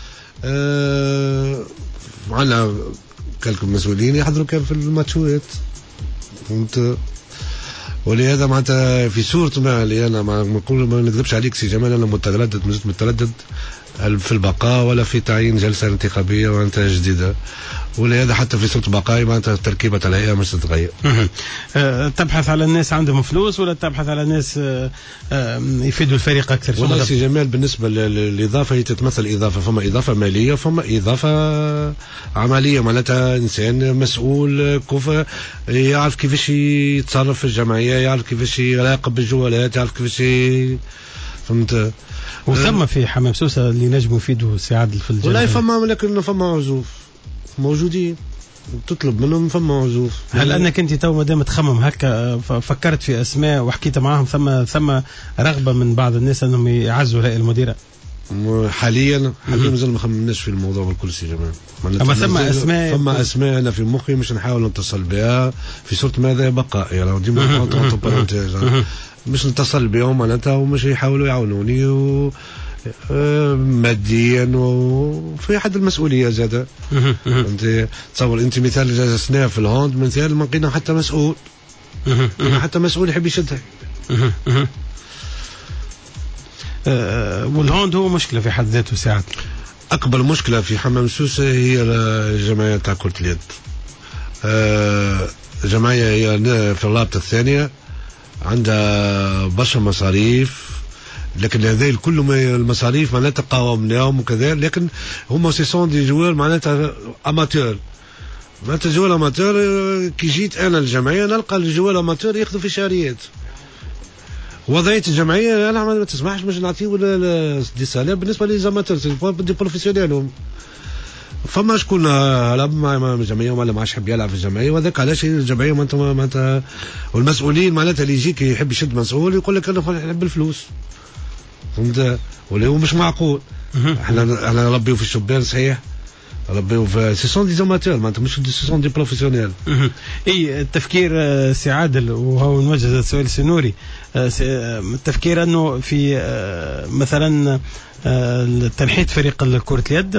معنا كلكم مسؤولين يحضروا كان في الماتشوات، فهمت. ولهذا معناتها في صورة ما اللي أنا ما نقول ما نكذبش عليك سي جمال، أنا متردد مازلت متردد في البقاء ولا في تعيين جلسة انتخابية وانتهى جديدة، ولهذا حتى في صورة بقاء معناتها تركيبة الهيئة مش تتغير. تبحث على الناس عندهم فلوس ولا تبحث على ناس يفيدوا الفريق أكثر؟ والله سي جمال بالنسبة للإضافة هي تتمثل إضافة، فما إضافة مالية فما إضافة عملية، معناتها إنسان مسؤول كفء يعرف كيفاش يتصرف في الجمعية، يعرف كيفاش يراقب الجوالات، يعرف كيفاش فهمت. وثم في حمام سوسة اللي نجموا يفيدوا سي عادل في الجمعية. والله فما، لكن فما عزوف موجودين تطلب منهم، فما عزوف. هل انك انت تو مادام تخمم هكا فكرت في اسماء وحكيت معاهم، ثم ثم رغبه من بعض الناس انهم يعزوا الهيئه المديره؟ حاليا حاليا مازال ما خممناش في الموضوع بالكل سي جماعه. اما ثم اسماء ثم اسماء انا في مخي مش نحاول نتصل بها في صوره ماذا بقاء، يعني ديما مش نتصل بهم معناتها ومش يحاولوا يعاونوني و ماديا وفي حد المسؤوليه زاده. انت تصور انت مثال جلسنا في الهوند مثال ما لقينا حتى مسؤول، حتى مسؤول يحب يشدها. والهوند هو مشكله في حد ذاته ساعات. اكبر مشكله في حمام سوسه هي الجمعيه تاع كره اليد. جمعيه هي في الرابطه الثانيه عندها برشا مصاريف، لكن هذا الكل ما المصاريف معناتها قاومناهم وكذا، لكن هما سيسون دي جوار معناتها اماتور، معناتها جوار اماتور. كي جيت انا الجمعيه نلقى الجوار اماتور ياخذوا في شهريات. وضعيه الجمعيه انا ما تسمحش باش نعطيو دي سالير بالنسبه لي زاماتور دي بروفيسيونيل. فما شكون هلا مع الجمعيه ولا ما عادش يحب يلعب في الجمعيه، وهذاك علاش الجمعيه معناتها معناتها والمسؤولين معناتها اللي يجيك يحب يشد مسؤول يقول لك انا نحب الفلوس، فهمت. ولا هو مش معقول. احنا احنا نربيو في الشبان صحيح، ربيو في سيسون دي زاماتور معناتها مش دي سيسون دي بروفيسيونيل. اي التفكير سي عادل، وهو نوجه سؤال سنوري، التفكير انه في مثلا تنحيت فريق كرة اليد،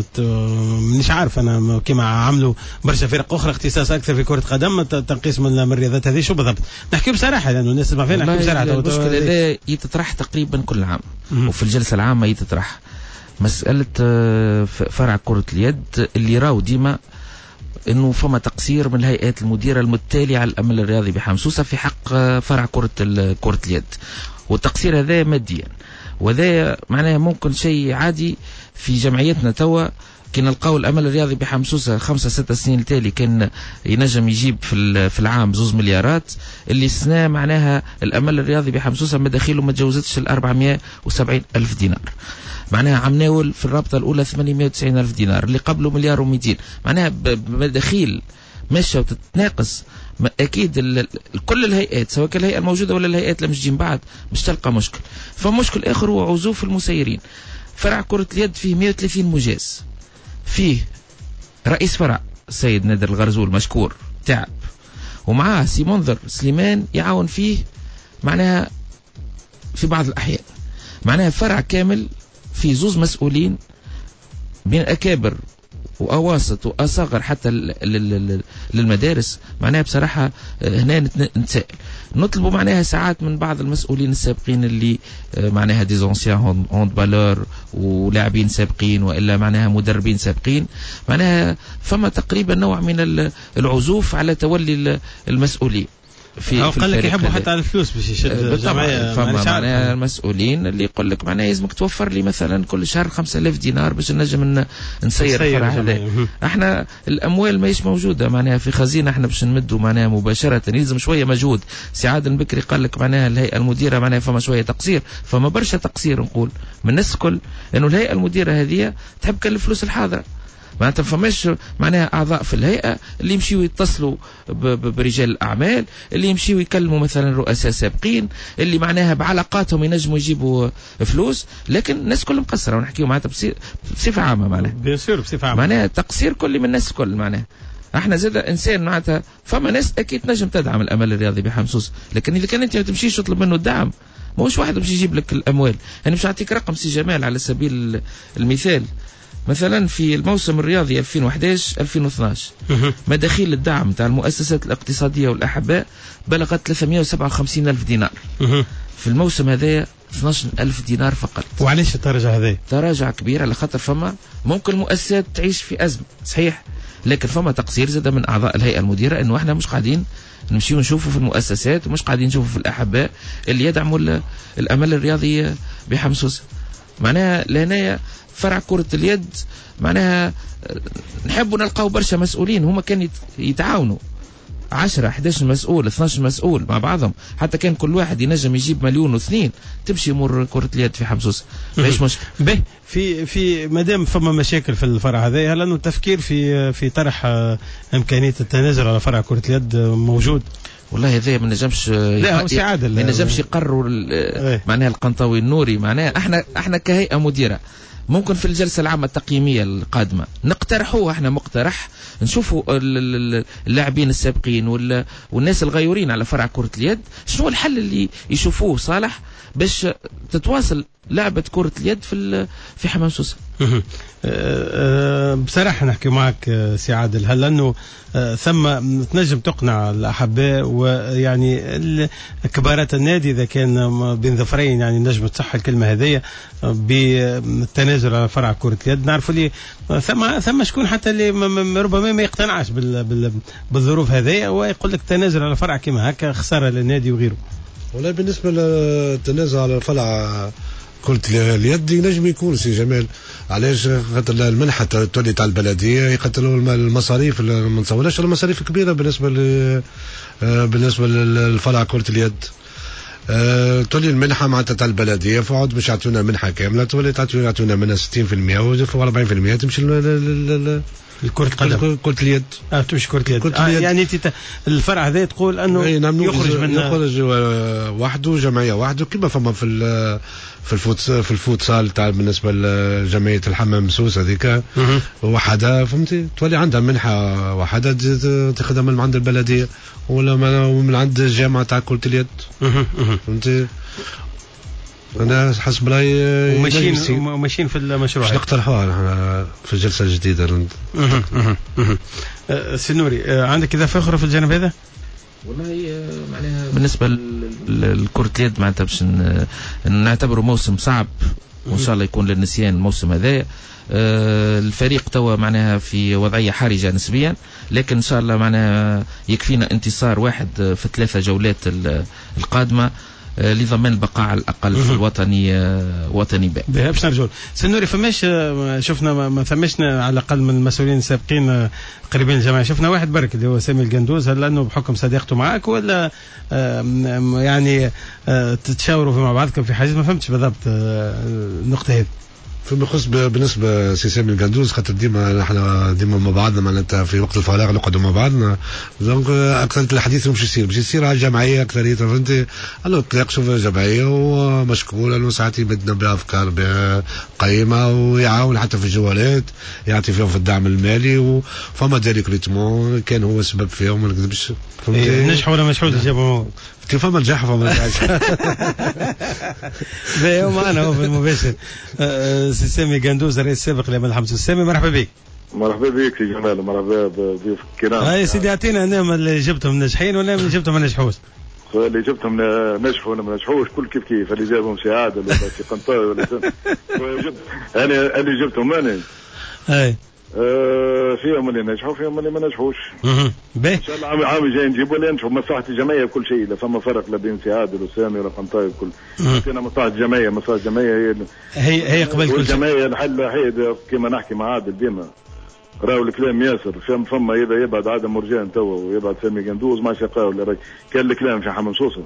مش عارف انا كما عملوا برشا فرق اخرى اختصاص اكثر في كرة قدم، تنقيص من الرياضات هذه، شو بالضبط نحكي بصراحة لانه الناس تسمع فينا نحكي بصراحة. المشكلة لا يتطرح تقريبا كل عام، وفي الجلسة العامة يتطرح مسألة فرع كرة اليد اللي راو ديما انه فما تقصير من الهيئات المديرة المتالية على الامل الرياضي بحمام سوسة في حق فرع كرة كرة اليد، والتقصير هذا ماديا، وذا معناه ممكن شيء عادي في جمعيتنا توا. كي نلقاو الامل الرياضي بحمام سوسة خمسة ستة سنين التالي كان ينجم يجيب في في العام زوز مليارات، اللي السنة معناها الامل الرياضي بحمام سوسة مداخيله ما تجاوزتش ال أربعمائة وسبعين ألف دينار، معناها عم ناول في الرابطة الأولى ثمانمائة وتسعين ألف دينار، اللي قبله مليار ومئتين، معناها بمداخيل ماشية وتتناقص. أكيد كل الهيئات سواء كان الهيئة الموجودة ولا الهيئات اللي مش جين بعد مش تلقى مشكل. فمشكل آخر هو عزوف المسيرين. فرع كرة اليد فيه مئة وثلاثين مجاز، فيه رئيس فرع السيد نادر الغرزول مشكور تعب، ومعاه سي منذر سليمان يعاون فيه معناها في بعض الأحيان، معناها فرع كامل في زوز مسؤولين بين أكابر وأواسط وأصغر حتى للمدارس. معناها بصراحة هنا نتسائل نطلبوا معناها ساعات من بعض المسؤولين السابقين اللي معناها دي زونسيان هوند بالور ولاعبين سابقين وإلا معناها مدربين سابقين، معناها فما تقريبا نوع من العزوف على تولي المسؤولين. في هو قال لك يحبوا حتى على الفلوس باش يشد الجمعيه. فما معناها المسؤولين اللي يقول لك معناها لازمك توفر لي مثلا كل شهر خمسة آلاف دينار باش نجم نسير الفرع هذا. احنا الاموال ماهيش موجوده معناها في خزينه احنا باش نمدوا معناها مباشره، يلزم شويه مجهود. سعاد البكري قال لك معناها الهيئه المديره معناها فما شويه تقصير، فما برشا تقصير نقول من الناس الكل، انه الهيئه المديره هذه تحب كل الفلوس الحاضره. معناتها فماش معناها اعضاء في الهيئه اللي يمشيوا يتصلوا برجال الاعمال، اللي يمشيوا يكلموا مثلا رؤساء سابقين اللي معناها بعلاقاتهم ينجموا يجيبوا فلوس، لكن الناس كلهم مقصره ونحكيوا معناتها بصفه عامه معناها بيصير بصفه عامه معناها تقصير كلي من الناس الكل. معناها احنا زاد انسان معناتها فما ناس اكيد نجم تدعم الامل الرياضي بحمصوص، لكن اذا كان انت ما تمشيش تطلب منه الدعم ماهوش واحد باش يجيب لك الاموال. انا يعني باش نعطيك رقم سي جمال على سبيل المثال. مثلا في الموسم الرياضي ألفين وأحد عشر ألفين واثناشر مداخيل الدعم تاع المؤسسات الاقتصادية والأحباء بلغت ثلاثمائة وسبعة وخمسين ألف دينار. في الموسم هذا اثناش ألف دينار فقط. وعليش التراجع هذا؟ تراجع كبير على خاطر فما ممكن المؤسسات تعيش في أزمة صحيح، لكن فما تقصير زاد من أعضاء الهيئة المديرة إنه احنا مش قاعدين نمشي ونشوفوا في المؤسسات ومش قاعدين نشوفوا في الأحباء اللي يدعموا الأمل الرياضي بحمصوص. معناها لهنايا فرع كرة اليد معناها نحبوا نلقاو برشا مسؤولين هما كانوا يتعاونوا عشرة أحد عشر مسؤول اثناش مسؤول مع بعضهم، حتى كان كل واحد ينجم يجيب مليون واثنين تمشي امور كرة اليد في حمصوص ماهيش مشكل. به في في مادام فما مشاكل في الفرع هذا، هل انه التفكير في في طرح امكانيه التنازل على فرع كرة اليد موجود؟ والله هذا ما نجمش ما نجمش يقرروا معناها القنطاوي النوري. معناها احنا احنا كهيئه مديره ممكن في الجلسة العامة التقييمية القادمة نقترحوه احنا مقترح، نشوفوا اللاعبين السابقين والناس الغيورين على فرع كرة اليد شنو الحل اللي يشوفوه صالح باش تتواصل لعبة كرة اليد في في حمام سوسة. بصراحة نحكي معك سي عادل، هل أنه ثم تنجم تقنع الأحباء ويعني كبارات النادي إذا كان بين ظفرين يعني نجم تصح الكلمة هذه بالتنازل على فرع كرة اليد؟ نعرف لي ثم ثم شكون حتى اللي ربما ما يقتنعش بالظروف هذه ويقول لك التنازل على فرع كما هكا خسارة للنادي وغيره. والله بالنسبة للتنازل على فرع كرة اليد ينجم يكون سي جمال، علاش؟ خاطر المنحة تولي تاع البلدية يقتلوا المصاريف، ما نتصورش المصاريف كبيرة بالنسبة ل بالنسبة للفرع كرة اليد. أه تولي المنحة معناتها تاع البلدية فعود باش يعطونا منحة كاملة، تولي يعطونا منها ستين بالمئة وأربعين بالمئة تمشي الكرة القدم كرة اليد. اه تمشي كرة اليد. آه يعني تت... الفرع هذا تقول انه يخرج من يخرج وحده جمعية وحده كما فما في في الفوت في الفوتسال تاع بالنسبة لجمعية الحمام سوس هذيك وحدها فهمتي، تولي عندها منحة وحدها تخدم من عند البلدية ولا من عند الجامعة تاع كرة اليد فهمتي. أنا حسب رأيي وماشيين وماشيين في المشروع نقترحوها في الجلسة الجديدة. سنوري عندك إضافة أخرى في الجانب هذا؟ والله معناها بالنسبة لكرة اليد معناتها باش نعتبره موسم صعب وإن شاء الله يكون للنسيان الموسم هذا. الفريق توا معناها في وضعية حرجة نسبيا، لكن إن شاء الله معناها يكفينا انتصار واحد في ثلاثة جولات القادمة لضمان البقاء على الأقل في الوطني وطني باء. باش نرجع سنوري فماش شفنا ما فماش على الأقل من المسؤولين السابقين قريبين الجماعة، شفنا واحد برك اللي هو سامي القندوز، هل لأنه بحكم صديقته معك ولا يعني تتشاوروا مع بعضكم في حاجة؟ ما فهمتش بالضبط النقطة هذه. فيما يخص بالنسبة سي سامي القندوز خاطر ديما نحن ديما مع بعضنا معناتها في وقت الفراغ نقعدوا مع بعضنا، دونك أكثر الحديث مش يصير باش يصير على الجمعية أكثرية فهمتي، أنا نتناقشوا في الجمعية ومشكور لأنه ساعات يبدنا بأفكار قيمة ويعاون حتى في الجوالات يعطي فيهم في الدعم المالي، وفما دي ريكروتمون كان هو السبب فيهم ما نكذبش فهمتي. نجحوا ولا مشحوش جابوا كيف فما نجاح فما نجاح. باهي معنا هو في المباشر سي سامي قندوز الرئيس السابق لأمل حمص. سامي مرحبا بك. مرحبا بك سي جمال، مرحبا بضيف الكرام. هاي سيدي اعطينا انا اللي جبتهم ناجحين ولا اللي جبتهم ما نجحوش؟ اللي جبتهم نجحوا ولا ما نجحوش كل كيف كيف، اللي جابهم سي عادل ولا سي قنطاوي ولا انا اللي جبتهم انا. اي آه فيهم اللي نجحوا فيهم اللي ما نجحوش. ان شاء الله عام عام جاي نجيبوا اللي ينجحوا مصلحه الجمعيه بكل شيء. لا فما فرق لا بين سعاد ولا سامي ولا قنطاي وكل. انا مصلحه الجمعيه مصلحه الجمعيه هي هي هي قبل كل شيء. الجمعيه الحل الوحيد كما نحكي مع عادل ديما راهو الكلام ياسر فهم فما اذا يبعد عادل مرجان توا ويبعد سامي قندوز ما شقاو ولا كان الكلام في حمام سوسه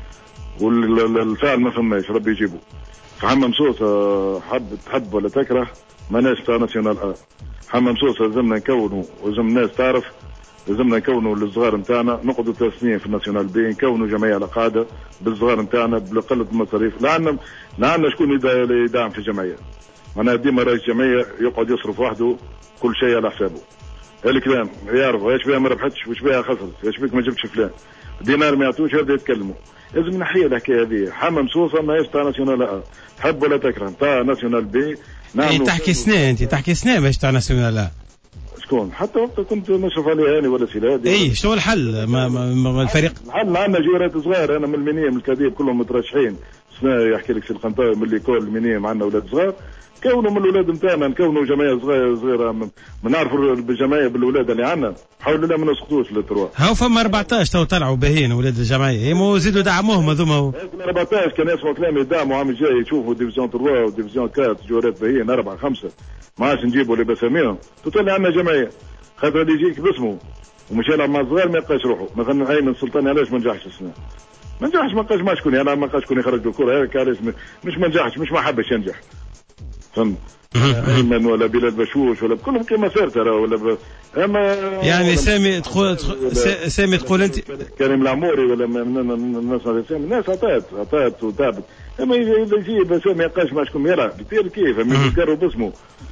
والفعل ما فماش ربي يجيبه. فحمام سوسه حب تحب ولا تكره ماناش تاع ناسيونال ا. حمام سوسه لازمنا نكونوا ولازم الناس تعرف لازمنا نكونوا الصغار نتاعنا نقعدوا ثلاث سنين في الناسيونال بي نكونوا جمعيه على قاعده بالصغار نتاعنا بقله المصاريف. لا عندنا لا عندنا شكون يدعم في الجمعيه. انا ديما رئيس جمعيه يقعد يصرف وحده كل شيء على حسابه. الكلام يعرف ايش بها ما ربحتش وايش بها خسرت ايش بك ما جبتش فلان دينار ما يعطوش يبدا يتكلموا. لازم نحيي الحكايه هذه. حمام سوسه ماهيش تاع ناسيونال ا تحب ولا تكره تاع ناسيونال بي. نعم تحكي سنه انت تحكي سنه ماهيش تاع ناسيونال ا. شكون حتى وقت كنت نشرف عليها انا ولا سيلاد. اي شو الحل ما, ما, ما الفريق الحل عندنا جيرات صغار. انا من المنيه من الكاديب كلهم مترشحين. سنه يحكي لك سي القنطاوي من اللي كل المنيه معنا اولاد صغار كونوا من الاولاد نتاعنا نكونوا جمعيه صغيره صغيره ما نعرفوا بالجمعيه بالاولاد اللي عندنا حول الله ما نسقطوش للتروا. هاو فما أربعطاش تو طلعوا باهين اولاد الجمعيه مو زيدوا دعموهم هذوما. أربعطاش كان يسمعوا كلامي يدعموا عام الجاي يشوفوا ديفيزيون ثلاثة وديفيزيون أربعة جوارات باهين أربعة خمسة ما عادش نجيبوا اللي بسميهم تطلع عندنا جمعيه خاطر اللي يجيك باسمه ومش يلعب مع الصغار ما يبقاش روحه. مثلا ايمن السلطاني علاش ما نجحش السنه؟ ما نجحش ما بقاش ما شكون انا ما بقاش شكون يخرج الكره هيك علاش مش ما نجحش مش ما حبش ينجح. فهمت؟ ايمن ولا بلال بشوش ولا كلهم كما صار ترى ولا ب... اما يعني سامي تقول سامي تقول انت كريم العموري ولا الناس سامي الناس عطات عطات وتعبت. اما اذا يجي سامي يبقاش ما شكون يلعب كثير كيف يقرب اسمه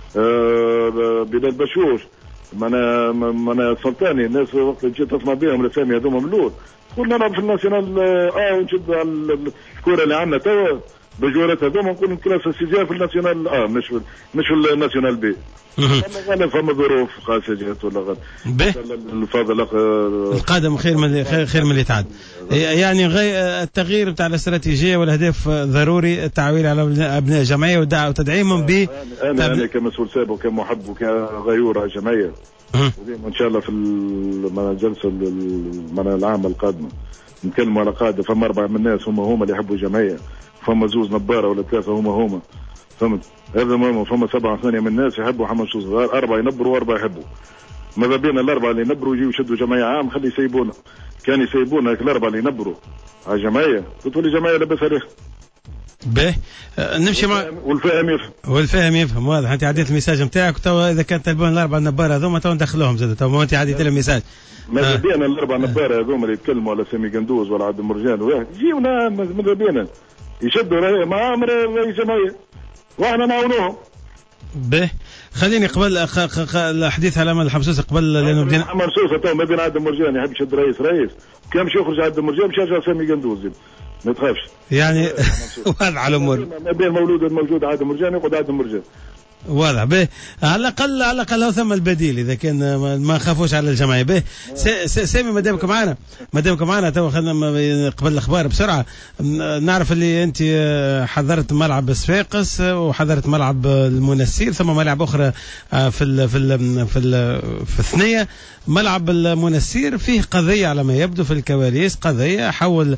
آه بلال بشوش ما انا ما انا سلطاني الناس وقت جيت تسمع بهم الاسامي هذوما من الاول تقول نلعب في الناسيونال اه ونشد على الكره اللي عندنا توا بجوارات هذوما نقول كلاس السجاف في الناسيونال اه مش مش في الناسيونال بي. فما فما ظروف خاصه جات ولا غير الفاضل القادم خير من خير من اللي تعد. يعني التغيير بتاع الاستراتيجيه والاهداف ضروري التعويل على ابناء الجمعيه وتدعيمهم ب انا انا كمسؤول سابق وكمحب وكغيور على الجمعيه وان شاء الله في الجلسه العامه القادمه نتكلموا على قاعده. فما اربعه من الناس هم هم اللي يحبوا الجمعيه فما زوز نباره ولا ثلاثه هم هم فهمت هذا مهم. فما سبعه ثمانيه من الناس يحبوا حمام سوسه صغار اربعه ينبروا واربعه يحبوا. ماذا بينا الاربعه اللي ينبروا يجيوا يشدوا جمعيه عام خلي يسيبونا. كان يسيبونا الاربعه اللي ينبروا على الجمعيه تقول لي جمعيه لاباس عليها. باهي نمشي مع والفاهم يفهم والفاهم يفهم واضح. انت عديت الميساج نتاعك تو اذا كان تلبون الاربعه نباره هذوما تو ندخلوهم زاد تو انت عديت الميساج. ماذا بينا الاربعه نباره هذوما اللي يتكلموا على سامي قندوز ولا عبد المرجان واحد يجيونا ماذا بينا يشدوا مع امر رئيس جمعيه واحنا نعاونوهم. به خليني قبل الحديث على امل الحمسوسه قبل لانه بدينا حمام سوسه تو ما بين عبد المرجان يحب يشد رئيس رئيس كان مش يخرج عبد المرجان مش يرجع سامي قندوز ما تخافش يعني واضح على الامور ما بين المولود الموجود عبد المرجان يقعد عبد المرجان واضح. به على الاقل على الاقل هو ثم البديل اذا كان ما خافوش على الجمعيه. به سامي ما دامك معنا ما دامك معنا تو خلينا قبل الاخبار بسرعه. نعرف اللي انت حضرت ملعب صفاقس وحضرت ملعب المنسير ثم ملعب اخرى في ال في ال في ال في الثنيه. ملعب المنسير فيه قضيه على ما يبدو في الكواليس قضيه حول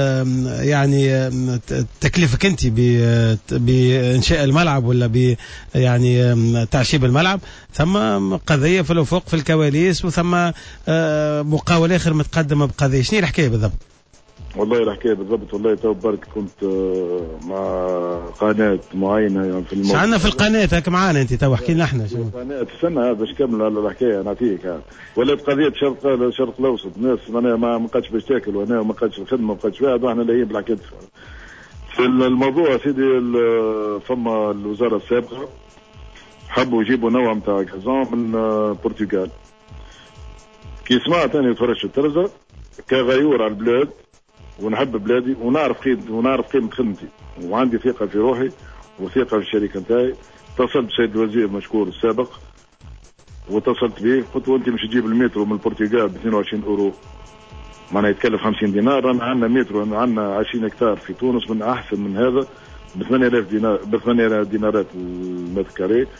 يعني تكلفك انت بانشاء الملعب ولا ب يعني تعشيب الملعب. ثم قضيه في الافق في الكواليس وثم مقاول اخر متقدمه بقضيه. شنو الحكايه بالضبط؟ والله الحكايه بالضبط والله تو برك كنت مع قناه معينه يعني في الموضوع. عندنا في القناه هاك معانا انت تو احكي لنا احنا شنو القناه استنى باش كمل على الحكايه نعطيك. ولات قضيه شرق الشرق الاوسط ناس انا ما بقاتش باش تاكل وانا ما بقاتش الخدمه ما بقاتش فيها واحنا لاهيين بالعكس في الموضوع. سيدي فما الوزاره السابقه حبوا يجيبوا نوع نتاع كازون من البرتغال. كي سمعت انا فرش الترزه كغيور على البلاد ونحب بلادي ونعرف قيمة ونعرف قيمة خدمتي وعندي ثقة في روحي وثقة في الشركة نتاعي. اتصلت بسيد الوزير مشكور السابق واتصلت به قلت له انت مش تجيب المترو من البرتغال ب اثنين وعشرين اورو معناها يتكلف خمسين دينار. رانا عندنا مترو عندنا عشرين هكتار في تونس من احسن من هذا ب ثمانية آلاف دينار ب ثمانية آلاف دينارات المتر كاري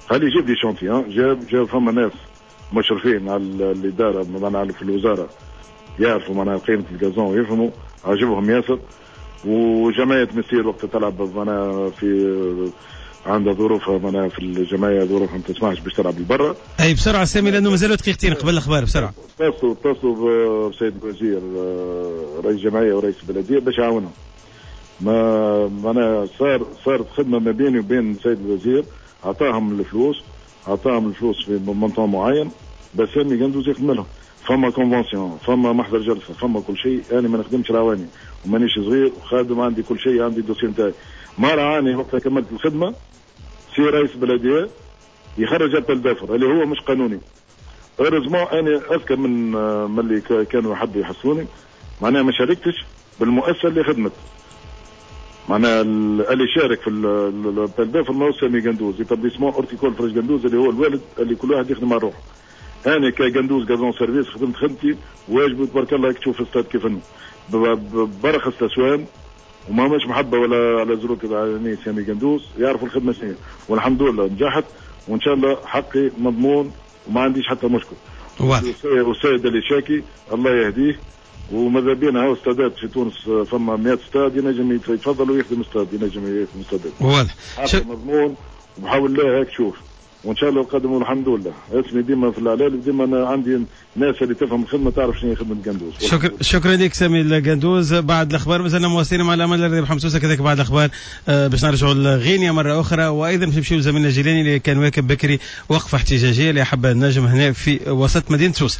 خلي يجيب لي شونتي. جاب جاب فما ناس مشرفين على الاداره معناها في الوزاره يعرفوا معناها قيمه الغازون ويفهموا، عجبهم ياسر. وجمعيه مسير وقت تلعب معناها في عندها ظروفها معناها في الجمعيه ظروفها ما تسمحش باش تلعب لبرا. اي بسرعه سامي لانه مازالوا دقيقتين قبل الاخبار بسرعه. اتصلوا اتصلوا بسيد الوزير رئيس الجمعيه ورئيس البلديه باش يعاونهم. ما معناها صار صارت خدمه ما بيني وبين سيد الوزير، عطاهم الفلوس عطاهم الفلوس في مونطون معين بس سامي قندوز يخدم لهم. فما كونفونسيون، فما محضر جلسه، فما كل شيء. انا ما نخدمش راواني ومانيش صغير وخادم، عندي كل شيء، عندي الدوسير نتاعي. ما رعاني وقت كملت الخدمه سي رئيس بلديه يخرج التلدافر اللي هو مش قانوني. ارزمون انا اذكر من من اللي كانوا يحبوا يحسوني معناها ما شاركتش بالمؤسسه اللي خدمت معناها اللي شارك في التلدافر ما هو سامي قندوز ايتابليسمون اورتيكول فرج قندوز اللي هو الوالد اللي كل واحد يخدم على روحه. انا كقندوز غازون سيرفيس خدمت خدمتي واجب تبارك الله تشوف الاستاد كيف انه برخص تسوان وما مش محبه ولا على زروك على سامي قندوز يعرفوا الخدمه شنو، والحمد لله نجحت وان شاء الله حقي مضمون وما عنديش حتى مشكل. والسيد اللي شاكي الله يهديه. وماذا بينا هاو استادات في تونس فما مئة استاد ينجم يتفضل ويخدم استاد ينجم يخدم استادات. واضح. حقي مضمون وبحاول الله هيك شوف وان شاء الله القادم والحمد لله. اسمي ديما في الاعلام ديما انا عندي ناس اللي تفهم الخدمه تعرف شنو هي خدمه قندوز. شكرا شكرا لك سامي القندوز. بعد الاخبار مازلنا مواصلين مع الامل الرياضي بحمصوصه كذلك بعد الاخبار آه باش نرجعوا لغينيا مره اخرى وايضا باش نمشيو لزميلنا جيلاني اللي كان واكب بكري وقفه احتجاجيه اللي حب النجم هنا في وسط مدينه سوسه.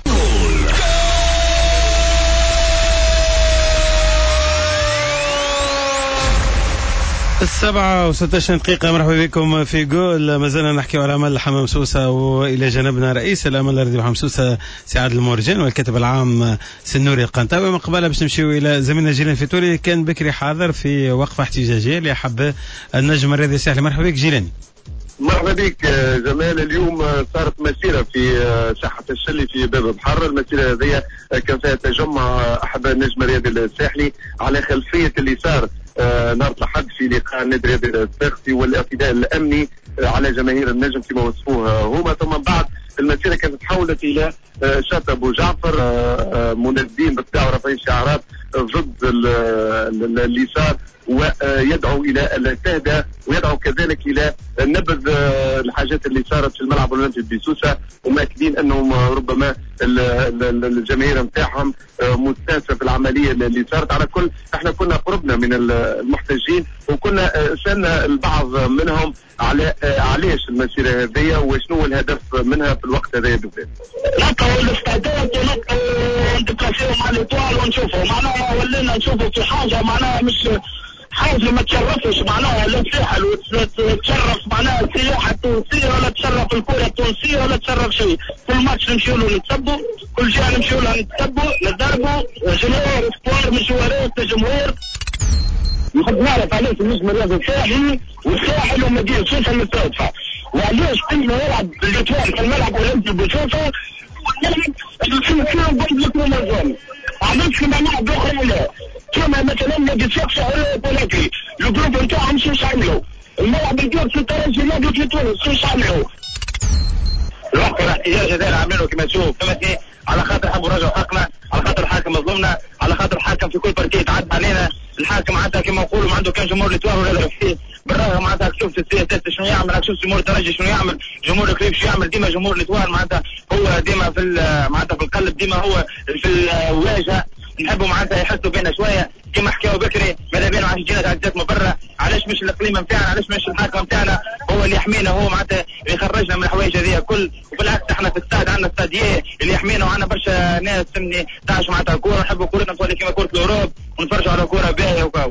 السبعة وستة عشر دقيقة. مرحبا بكم في جول. ما زلنا نحكي على أمل حمام سوسة وإلى جانبنا رئيس الأمل الرياضي بحمام سوسة سعاد المورجان والكاتب العام سنوري القنطاوي. من قبل باش نمشيو إلى زميلنا جيلان فيتوري كان بكري حاضر في وقفة احتجاجية اللي حب النجم الرياضي الساحلي. مرحبا بك جيلاني. مرحبا بك جمال. اليوم صارت مسيرة في ساحة الشلي في باب البحر. المسيرة هذه كان فيها تجمع أحد النجم الرياضي الساحلي على خلفية اللي صار نهار الأحد في لقاء النادي الرياضي الساقسي والاعتداء الأمني على جماهير النجم كما وصفوها هما. ثم بعد المسيرة كانت تحولت إلى شاطئ أبو جعفر منادين بالدعوة ورافعين شعارات ضد اللي صار ويدعو الى التهدئه ويدعو كذلك الى نبذ الحاجات اللي صارت في الملعب الاولمبي بسوسه ومؤكدين انهم ربما الجماهير نتاعهم مستانسه في العمليه اللي صارت. على كل احنا كنا قربنا من المحتجين وكنا سالنا البعض منهم على علاش المسيره هذه وشنو الهدف منها في الوقت هذا بالذات. نقعوا الاستعداد ونقعوا نتكاسيو مع الاطوال ونشوفوا معناها ولينا نشوفوا في حاجه معناها مش حاجه ما تشرفش معناها لا الساحل وتشرف معناها السياحه التونسيه ولا تشرف الكره التونسيه ولا تشرف شيء. كل ماتش نمشيو له نتسبوا، كل جهه نمشيو لها نتسبوا نضربوا جمهور سبور مشوارات الجمهور. نحب نعرف علاش النجم الرياضي الساحلي والساحل ومدينه سوسه مترادفه وعلاش كلنا يلعب بالاتوال في الملعب الاولمبي بسوسه والملعب فيهم بلد منظم. علاش كنا نلعب اخرى لا كما مثلا نادي الساقسي ولا بولاتري الجروب نتاعهم شنو عملوا؟ الملعب الجوب في الترجي نادي في تونس شنو عملوا؟ الوقت الاحتجاج هذا عاملينه كما تشوف فهمتني على خاطر حبوا نرجعوا حقنا، على خاطر الحاكم مظلومنا، على خاطر الحاكم في كل بارتيه تعدى علينا. الحاكم معناتها كما نقولوا ما عنده كان جمهور الاتوار ولا يضرب فيه بالرغم معناتها شفت السياسات شنو يعمل، شفت جمهور الترجي شنو يعمل، جمهور الكريب شنو يعمل. ديما جمهور الاتوار معناتها هو ديما في معناتها في القلب، ديما هو في الواجهه. نحبوا معناتها يحسوا بينا شويه كما حكاوا بكري ماذا بينا علاش جينا تعديات من برا، علاش مش الاقليم نتاعنا، علاش مش الحاكم نتاعنا هو اللي يحمينا، هو معناتها اللي يخرجنا من الحوايج هذه كل. وبالعكس احنا في الستاد عندنا استاديه اللي يحمينا وعندنا برشا ناس فهمني تعيش معناتها كوره، نحبوا كورتنا تولي كما كوره الاوروب ونتفرجوا على كوره باهيه وكاو.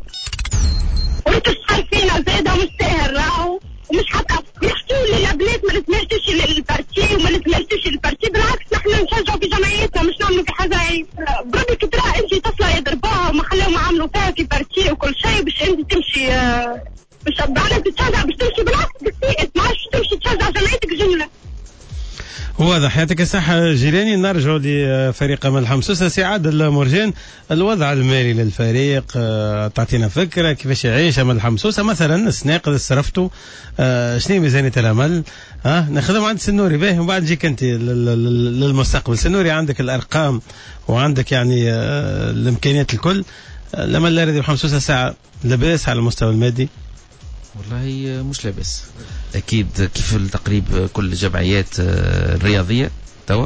وتشتغل فينا زايده ومش ساهل راهو ومش حتى يحكوا لي البلاد ما نسمعتش للبارتي وما نسمعتش للبارتي، بالعكس نحن نشجعوا في جمعيتنا مش نعملوا في حاجه عيب. بربي كترا انت طفله يضربوها وما خلاهم عملوا فيها في بارتي وكل شيء باش انت تمشي باش بعدين تتشجع باش تمشي بالعكس بتسيئت ما عادش تمشي تشجع جمعيتك جمله. واضح. يعطيك الصحة جيراني. نرجع لفريق أمل حمصوصة. سي عادل مرجان، الوضع المالي للفريق تعطينا فكرة كيفاش يعيش أمل حمصوصة مثلا السنة قد صرفتوا شنو ميزانية الأمل؟ ها ناخذهم عند سنوري باهي وبعد نجيك أنت للمستقبل. سنوري عندك الأرقام وعندك يعني الإمكانيات الكل. الأمل الرياضي بحمصوصة ساعة لاباس على المستوى المادي؟ والله مش لاباس أكيد، كيف التقريب كل الجمعيات الرياضية توا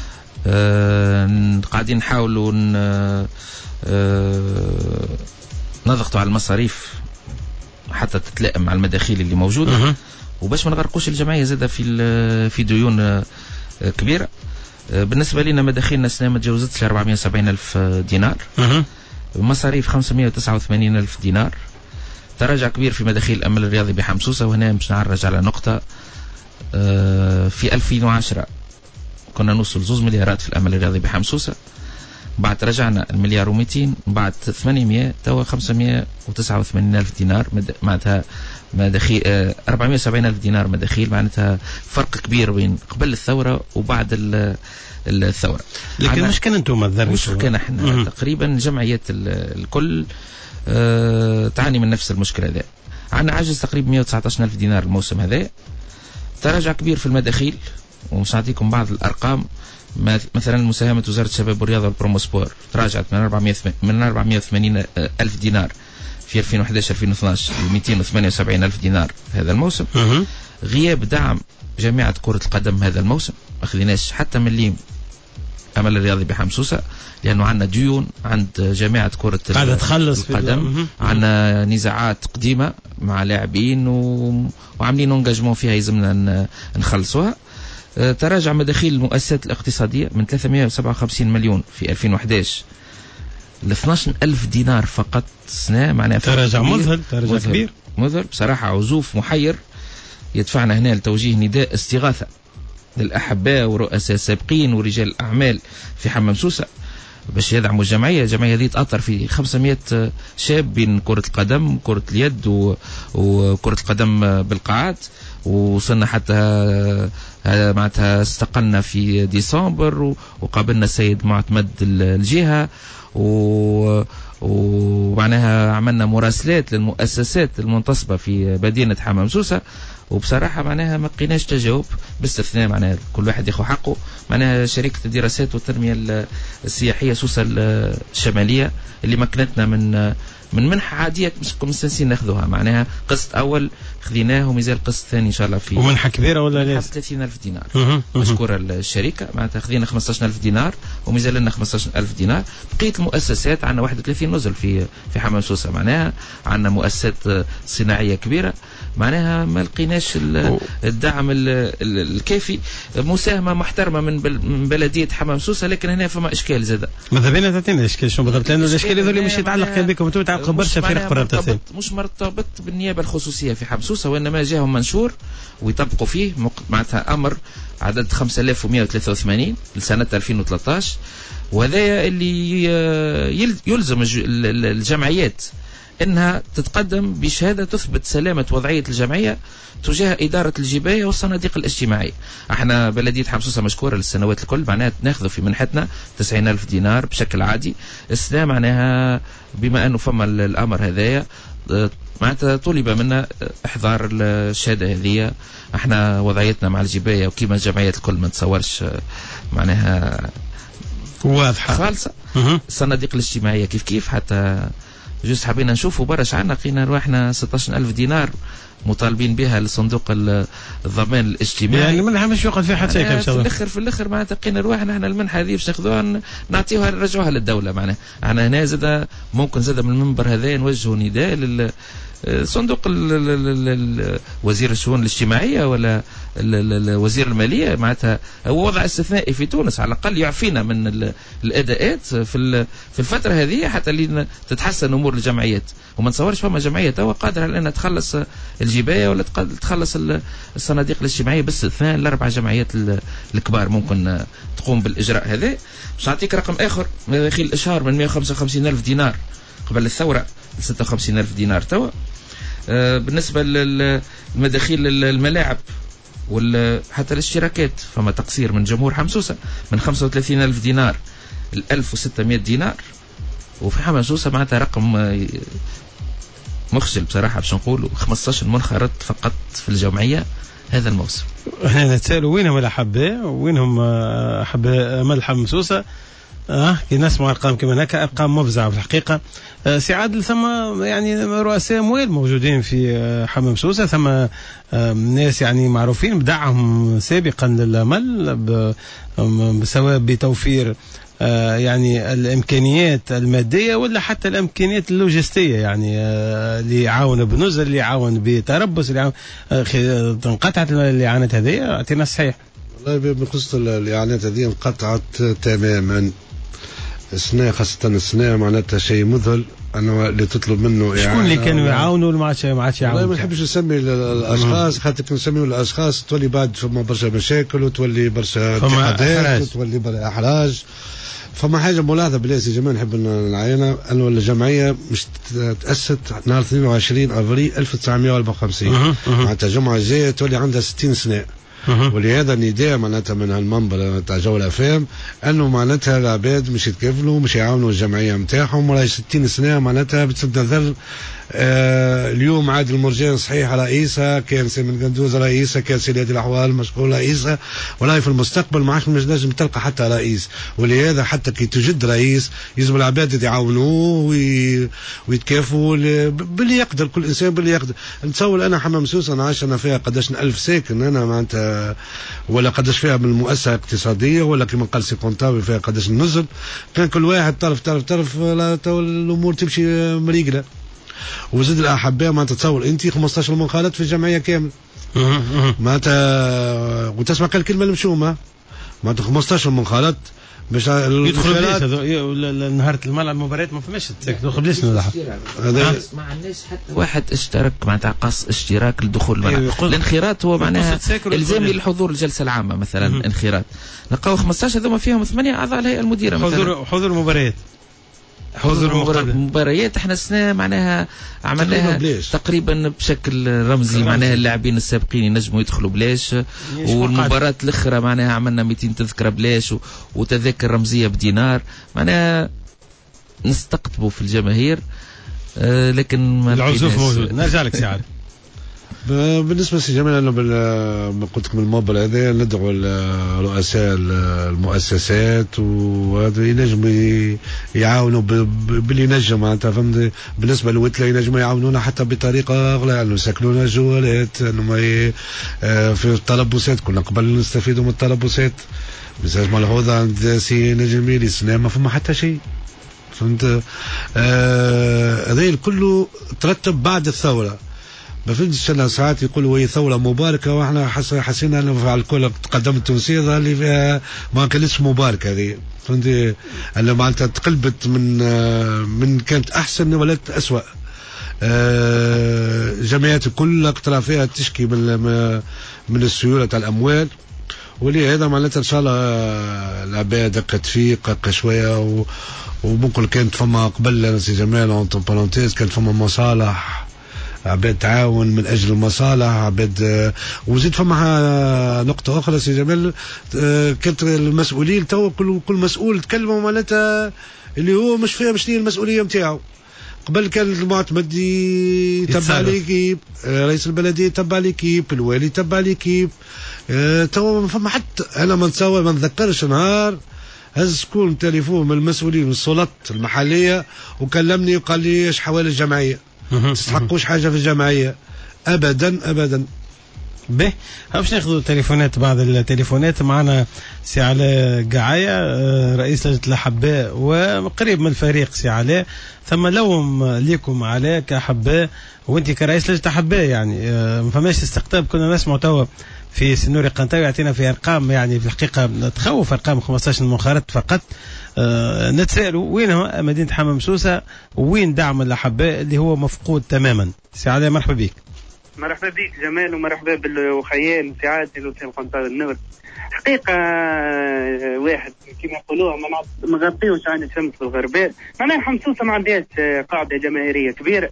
قاعدين نحاولوا نضغطوا على المصاريف حتى تتلائم مع المداخيل اللي موجودة، وباش ما نغرقوش الجمعية زادة في في ديون كبيرة. بالنسبة لنا مداخيلنا السنة ما تجاوزتش أربعمائة وسبعين ألف دينار، مصاريف خمسمائة وتسعة وثمانين ألف دينار، تراجع كبير في مداخيل الأمل الرياضي بحمصوصة. وهنا مش نعرج على نقطة، في ألفين وعشرة كنا نوصل زوز مليارات في الأمل الرياضي بحمصوصة، بعد رجعنا المليار ومئتين، بعد ثمانمائة، توا خمسمائة وتسعة وثمانين ألف دينار، معناتها مداخيل أربعمائة وسبعين ألف دينار مداخيل، معناتها فرق كبير بين قبل الثورة وبعد الثورة. لكن مش كان انتم الذرة، مش كان احنا تقريبا جمعيات الكل أه تعاني من نفس المشكلة ذا. عندنا عجز تقريبا مائة وتسعة عشر ألف دينار الموسم هذا، تراجع كبير في المداخيل. ومش نعطيكم بعض الأرقام، مثلا مساهمة وزارة الشباب والرياضة والبروموسبور تراجعت من أربعمائة من أربعمائة وثمانين ألف دينار في ألفين وإحدى عشر ألفين واثني عشر ل مئتين وثمانية وسبعين ألف دينار هذا الموسم. غياب دعم جامعة كرة القدم هذا الموسم، ما خذيناش حتى مليم أمل الرياضي بحمصوصة، لأنه عندنا ديون عند جامعة كرة القدم، عندنا نزاعات قديمة مع لاعبين و... وعاملين انجاجمون فيها يلزمنا نخلصوها. أه تراجع مداخيل المؤسسات الاقتصادية من ثلاثمائة وسبعة وخمسين مليون في ألفين وإحدى عشر ل اثني عشر ألف دينار فقط سنة، معناها تراجع مذهل، تراجع كبير مذهل بصراحة. عزوف محير يدفعنا هنا لتوجيه نداء استغاثة للأحباء ورؤساء سابقين ورجال الأعمال في حمام سوسة باش يدعموا الجمعية. الجمعية هذه تأثر في خمسمائة شاب بين كرة القدم وكرة اليد و... وكرة القدم بالقاعات، وصلنا حتى معناتها استقلنا في ديسمبر وقابلنا السيد معتمد الجهة و... ومعناها عملنا مراسلات للمؤسسات المنتصبة في مدينة حمام سوسة، وبصراحة معناها ما لقيناش تجاوب باستثناء معناها كل واحد ياخذ حقه. معناها شركة الدراسات والتنمية السياحية سوسة الشمالية اللي مكنتنا من من منحة عادية مش مستنسين ناخذوها، معناها قسط أول خذيناه ومازال قسط ثاني إن شاء الله في ومنحة كبيرة ولا لا؟ ثلاثين ألف دينار. مشكورة الشركة، معناتها خذينا خمسة عشر ألف دينار ومازال لنا خمسة عشر ألف دينار. بقية المؤسسات عندنا واحد وثلاثين نزل في في حمام سوسة، معناها عندنا مؤسسات صناعية كبيرة، معناها ما لقيناش الدعم الكافي. مساهمة محترمة من بلدية حمام سوسة، لكن هنا فما إشكال زادة. ماذا بينا تعطينا إشكال شنو بالضبط؟ لأنه الإشكال هذول مش يتعلق بكم أنتم، يتعلق برشا فرق قرارات مش مرتبط بالنيابة الخصوصية في حمصوصة، وإنما جاهم منشور ويطبقوا فيه معناتها أمر عدد خمسة آلاف ومائة وثلاثة وثمانين لسنة ألفين وثلاثة عشر، وهذا اللي يلزم الجمعيات انها تتقدم بشهاده تثبت سلامه وضعيه الجمعيه تجاه اداره الجبايه والصناديق الاجتماعيه. احنا بلديه حمصوصه مشكوره للسنوات الكل، معناها ناخذ في منحتنا تسعين ألف دينار بشكل عادي. السنه معناها بما انه فما الامر هذايا معناتها طلب منا احضار الشهاده هذه. احنا وضعيتنا مع الجبايه وكيما الجمعيات الكل ما نتصورش معناها واضحه خالصه. الصناديق الاجتماعيه كيف كيف، حتى جوست حبينا نشوفوا برش عنا لقينا رواحنا ستة عشر ألف دينار مطالبين بها لصندوق الضمان الاجتماعي، يعني منها مش يقعد فيها حتى شيء. في الاخر في الاخر معناتها لقينا رواحنا احنا المنحه هذه باش ناخذوها نعطيوها نرجعوها للدوله. معناها احنا هنا زاد ممكن زاد من المنبر هذا نوجهوا نداء لل صندوق وزير الشؤون الاجتماعية ولا وزير المالية، معناتها هو وضع استثنائي في تونس على الأقل يعفينا من الأداءات في في الفترة هذه حتى اللي تتحسن أمور الجمعيات. وما نتصورش فما جمعية توا قادرة على أنها تخلص الجباية ولا تخلص الصناديق الاجتماعية باستثناء الأربع جمعيات الكبار ممكن تقوم بالإجراء هذا. مش نعطيك رقم آخر، مداخيل الإشهار من مئة وخمسة وخمسين ألف دينار قبل الثورة ستة وخمسين ألف دينار توا. بالنسبة للمداخيل الملاعب وحتى الاشتراكات فما تقصير من جمهور حمسوسة من خمسة وثلاثين ألف دينار ل ألف وستمائة دينار، وفي حمسوسة معناتها رقم مخجل بصراحة باش نقولوا خمسة عشر منخرط فقط في الجمعية هذا الموسم. احنا نتسألوا وينهم الأحباء وينهم أحباء أمل حمسوسة؟ اه كي نسمع ارقام كما هكا ارقام مفزعه في الحقيقه. آه سي عادل ثم يعني رؤساء اموال موجودين في آه حمام سوسه، ثم آه ناس يعني معروفين بدعمهم سابقا للامل سواء بتوفير آه يعني الامكانيات الماديه ولا حتى الامكانيات اللوجستيه، يعني آه اللي يعاون بنزل اللي يعاون بتربص اللي يعاون آه انقطعت الاعانات هذه. اعطينا الصحيح. والله بقصة الإعلانات هذه انقطعت تماما. السنة خاصة السنة معناتها شيء مذهل أنه اللي تطلب منه إعانة. شكون اللي كانوا يعاونوا ولا ما عادش ما عادش يعاونوا؟ والله ما نحبش نسمي الأشخاص، خاطر نسميو الأشخاص تولي بعد فما برشا مشاكل وتولي برشا اتحادات وتولي برشا إحراج. فما حاجة ملاحظة بالله يا جماعة نحب نعينها أنه الجمعية مش تأسست نهار اثنين وعشرين أفريل ألف وتسعمائة وأربعة وخمسين، معناتها الجمعة الجاية تولي عندها ستين سنة. ولهذا النداء معناتها من هالمنبر تاع جولة فام انه معناتها العباد مش يتكفلوا مش يعاونوا الجمعيه نتاعهم، وراهي ستين سنه معناتها بتتنظر. آه اليوم عادل مرجان صحيح رئيسها، كان سي من قندوز رئيسها، كان سي هذه الاحوال مشغول رئيسها، ولا في المستقبل ما عادش نجم تلقى حتى رئيس. ولهذا حتى كي توجد رئيس يجب العباد يعاونوه وي... ويتكافوا باللي يقدر، كل انسان باللي يقدر. نتصور انا حمام سوسه انا عايش انا فيها قداش الف ساكن انا معناتها، ولا قداش فيها من المؤسسه اقتصاديه، ولا كما قال سي قنطاوي فيها قداش النزل، كان كل واحد طرف طرف طرف الامور تمشي مريقله. وزد الأحباء ما تتصور أنت خمسة عشر منخرط في الجمعية كامل معناتها، وتسمع الكلمة المشومة معناتها خمسة عشر منخرط باش يدخل ليش نهار الملعب المباريات ما فماش تدخل ليش نلعب هذا ما عندناش حتى واحد اشترك معناتها قص اشتراك لدخول الملعب. الانخراط هو معناها الزامي للحضور الجلسة العامة مثلا انخراط، لقاو خمسة عشر هذوما فيهم ثمانية أعضاء الهيئة المديرة مثلا. حضور حضور مباريات حضور مباريات احنا السنة معناها عملناها تقريبا بشكل رمزي، معناها اللاعبين السابقين ينجموا يدخلوا بلاش، والمباراة الاخرى معناها عملنا مئتين تذكرة بلاش وتذاكر رمزية بدينار، معناها نستقطبوا في الجماهير. اه لكن ما العزوف موجود. نرجع لك سعد. بالنسبة لسي جمال أنه ما قلت لكم الموبل هذا ندعو رؤساء المؤسسات وهذا ينجموا يعاونوا باللي ينجم معناتها فهمت. بالنسبة للوتلة ينجموا يعاونونا حتى بطريقة أغلى، أنه يسكنونا الجوالات، أنه ما في التربصات كنا قبل نستفيدوا من التربصات. مساج ملحوظة عند سي نجم السنة ما فما حتى شيء فهمت. هذا آه كله ترتب بعد الثورة. ما فهمتش انا ساعات يقولوا هي ثوره مباركه، واحنا حسينا انه على الكل تقدم التونسيه اللي فيها ما كانتش مباركه هذه فهمتي، اللي معناتها تقلبت من من كانت احسن ولات اسوء. جمعيات الكل اقترا فيها تشكي من من السيوله تاع الاموال، ولهذا معناتها ان شاء الله العباد دقت فيه دقه شويه، وممكن كانت فما قبل سي جمال اونتر بارونتيز كانت فما مصالح عباد تعاون من اجل المصالح عباد. وزيد فما نقطه اخرى سي جمال، كانت المسؤولين تو كل كل مسؤول تكلموا معناتها اللي هو مش فاهم شنو المسؤوليه نتاعو. قبل كان المعتمد يتبع ليكيب، رئيس البلديه يتبع ليكيب، الوالي يتبع ليكيب. تو ما فما حتى انا ما نتصور ما نتذكرش نهار هز شكون تليفون من المسؤولين والسلطات المحليه وكلمني وقال لي ايش حوالي الجمعيه تستحقوش حاجة في الجمعية أبدا أبدا. به باش ناخذوا تليفونات، بعض التليفونات معنا سي علاء قعاية رئيس لجنة الأحباء وقريب من الفريق. سي علاء ثم لوم ليكم علاء كأحباء وانت كرئيس لجنة أحباء، يعني ما فماش استقطاب. كنا نسمع توا في سنوري قنطاوي يعطينا في أرقام يعني في الحقيقة تخوف، أرقام خمسة عشر منخرط فقط. أه نتسألوا وين هو مدينة حمام سوسة وين دعم الأحباء اللي هو مفقود تماما. سي علاء مرحبا بك. مرحبا بك جمال ومرحبا بالوخيان سي عادل وسي القنطاوي النور. حقيقة واحد كما يقولوها ما نغطيوش عن الشمس والغرباء، معناها حمام سوسة ما عندهاش قاعدة جماهيرية كبيرة،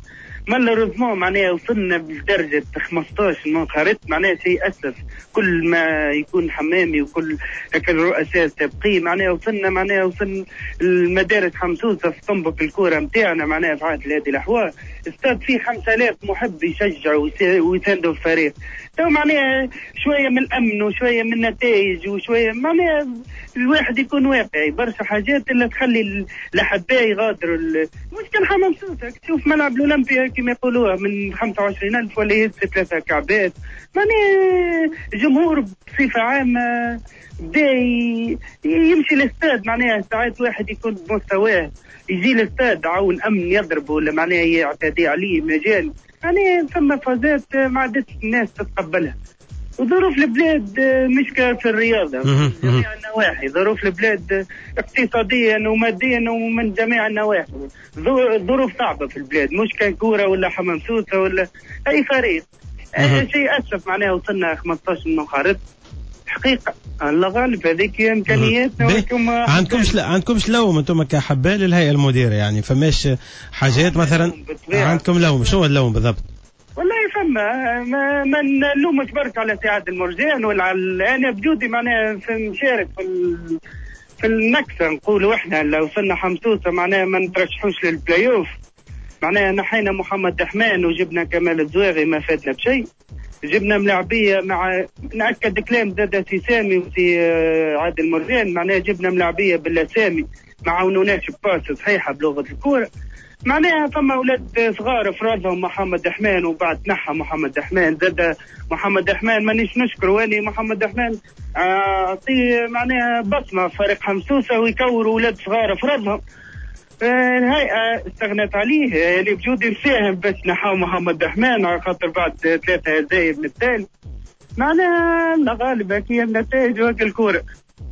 مالوريزمون معناها وصلنا بدرجة خمسطاش منخرط، معناها شيء أسف. كل ما يكون حمامي وكل هيك الرؤساء السابقين معناها وصلنا معناها وصلنا المدارس حمسوسة في طنبك الكورة متاعنا معناها في عهد هذه الأحوال. استاد فيه خمسة آلاف محب يشجعوا ويساندوا الفريق. تو معناها شوية من الأمن وشوية من النتائج وشوية معناها الواحد يكون واقعي. برشا حاجات اللي تخلي الأحباء يغادروا مش كان حمام سوسة. تشوف ملعب الأولمبيا كما يقولوها من خمسة وعشرين ألف ولا يهز ثلاثة كعبات. معناها الجمهور بصفة عامة بدا يمشي الاستاد معناها ساعات واحد يكون بمستواه يجي الاستاد عاون أمن يضربه ولا معناها يعتدي عليه مجال. يعني ثم فازات ما عادتش الناس تتقبلها. وظروف البلاد مش في الرياضة من جميع النواحي. ظروف البلاد اقتصاديا وماديا ومن جميع النواحي ظروف صعبة في البلاد، مش ككورة ولا حمام سوسة ولا أي فريق. شيء أسف معناها وصلنا خمسطاش منخرط حقيقة. الله غالب هذيك إمكانياتنا. عندكمش لا عندكمش لوم أنتم كحباء للهيئة المديرة يعني فماش حاجات مثلا عندكم لوم؟ شو اللوم بالضبط؟ والله فما ما ما نلومش برك على سعاد المرجان ولا على انا بجودي معناها في مشارك في ال... في النكسه نقولوا احنا لو وصلنا حمسوسه معناها ما نترشحوش للبلاي اوف. معناها نحينا محمد دحمان وجبنا كمال الزواغي ما فاتنا بشيء. جبنا ملاعبيه مع ناكد كلام زاد سي سامي وسي عادل مرجان معناها جبنا ملاعبيه بالاسامي ما عاونوناش باس صحيحه بلغه الكوره. معناها فما اولاد صغار فرازهم محمد دحمان وبعد نحى محمد دحمان زاد محمد دحمان مانيش نشكر واني محمد دحمان اعطيه معناها بصمه فريق حمسوسه ويكوروا اولاد صغار فرازهم. الهيئه استغنت عليه يعني بجودي نساهم بس نحاو محمد دحمان على خاطر بعد ثلاثه هزايم من التالي. معناها الله غالب هكي النتائج وهكي الكوره.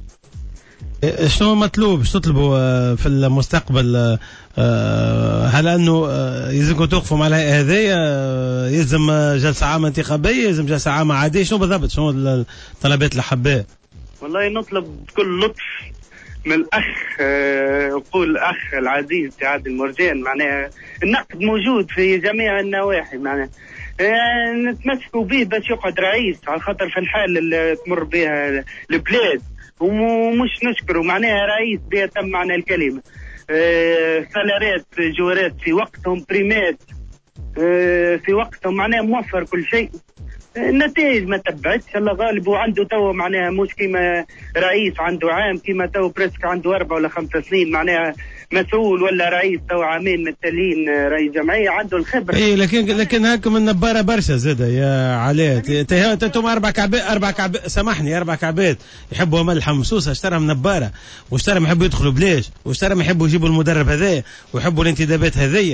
شنو مطلوب؟ شو تطلبوا في المستقبل؟ هل انه يلزمكم توقفوا مع الهيئه هذه؟ يلزم جلسه عامه انتخابيه؟ يلزم جلسه عامه عاديه؟ شنو بالضبط؟ شنو الطلبات الاحباء؟ والله نطلب بكل لطف من الاخ نقول الاخ العزيز سعاد المرجان معناها النقد موجود في جميع النواحي معناها نتمسكوا به باش يقعد رئيس على خاطر في الحال اللي تمر بها البلاد ومش نشكره معناها رئيس بيتم معنى الكلمة. آه سالارات جوارات في وقتهم بريمات آه في وقتهم معناها موفر كل شيء. النتائج ما تبعتش الله غالب وعنده تو معناها مش كيما رئيس عنده عام كيما تو بريسك عنده أربع ولا خمسة سنين معناها مسؤول ولا رئيس تو عامين متلين رئيس جمعية عنده الخبرة. اي لكن لكن هاكم النبارة برشا زاده يا علاء. انتم اربع كعبات اربع كعبات سامحني اربع كعبات يحبوا ملح حمسوسة اشترى من نبارة واشترى ما يحبوا يدخلوا بلاش واشترى ما يحبوا يجيبوا المدرب هذايا ويحبوا الانتدابات هذيا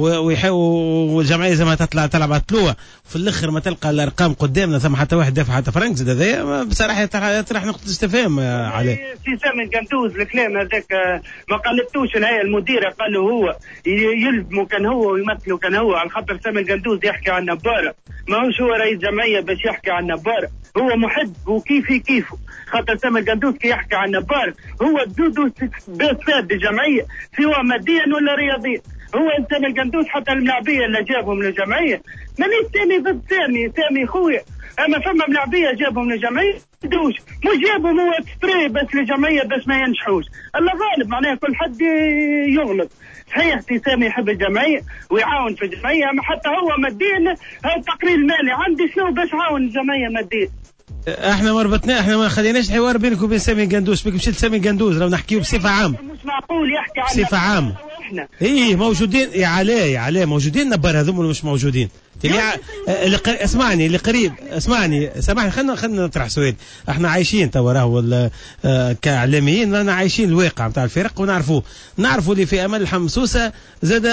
ويحبوا والجمعية زي ما تطلع تلعب طلوع في الاخر ما تلقى الارقام قدامنا ثم حتى واحد دافع حتى فرنك زاد هذايا بصراحة يطرح نقطة استفهام يا علاء. في سامي القندوز الكلام هذاك ما قلبتوش الهيئة المديرة قالوا هو يلزموا كان هو ويمثلوا كان هو على خاطر سامي القندوز يحكي عن نبارة ما هوش هو رئيس جمعية باش يحكي عن نبارة. هو محب وكيفي كيفه خاطر سامي القندوز كي يحكي عن نبارة هو دودو بساد الجمعية سواء ماديا ولا رياضيا. هو سامي القندوز حتى الملاعبية اللي جابهم للجمعية مانيش سامي ضد سامي سامي خويا اما فما ملاعبيه جابهم للجمعيه دوش مش جابهم هو اكسبري بس للجمعيه باش ما ينجحوش. الله غالب معناها كل حد يغلط. صحيح سي سامي يحب الجمعيه ويعاون في الجمعيه اما حتى هو ماديا التقرير المالي عندي شنو باش عاون الجمعيه ماديا. احنا ما ربطنا احنا ما خليناش حوار بينك وبين سامي القندوز بك مشيت سامي القندوز لو نحكيو بصفه عامه مش معقول يحكي عن بصفه عامه. ايه موجودين يا علاء يا علاء موجودين نبار هذوم مش موجودين. اللي اسمعني اللي قريب اسمعني سامحني خلينا خلينا نطرح سؤال. احنا عايشين تو راهو كاعلاميين رانا عايشين الواقع نتاع الفرق ونعرفوه نعرفوا اللي في امل الحمسوسه زاد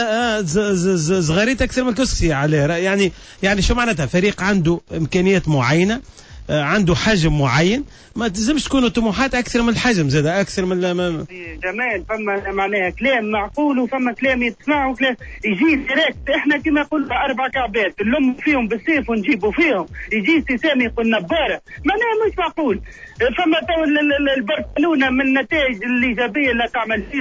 صغاريت اكثر من الكسكسي يا علاء. يعني يعني شو معناتها فريق عنده امكانيات معينه عنده حجم معين ما تلزمش تكونوا طموحات اكثر من الحجم زاد اكثر من جمال. فما معناها كلام معقول وفما كلام يتسمع وكلام يجي ديريكت. احنا كما قلنا اربع كعبات نلم فيهم بالسيف ونجيبوا فيهم يجي سي سامي يقول نباره معناها مش معقول. فما تو البرشلونه من النتائج الايجابيه اللي تعمل فيهم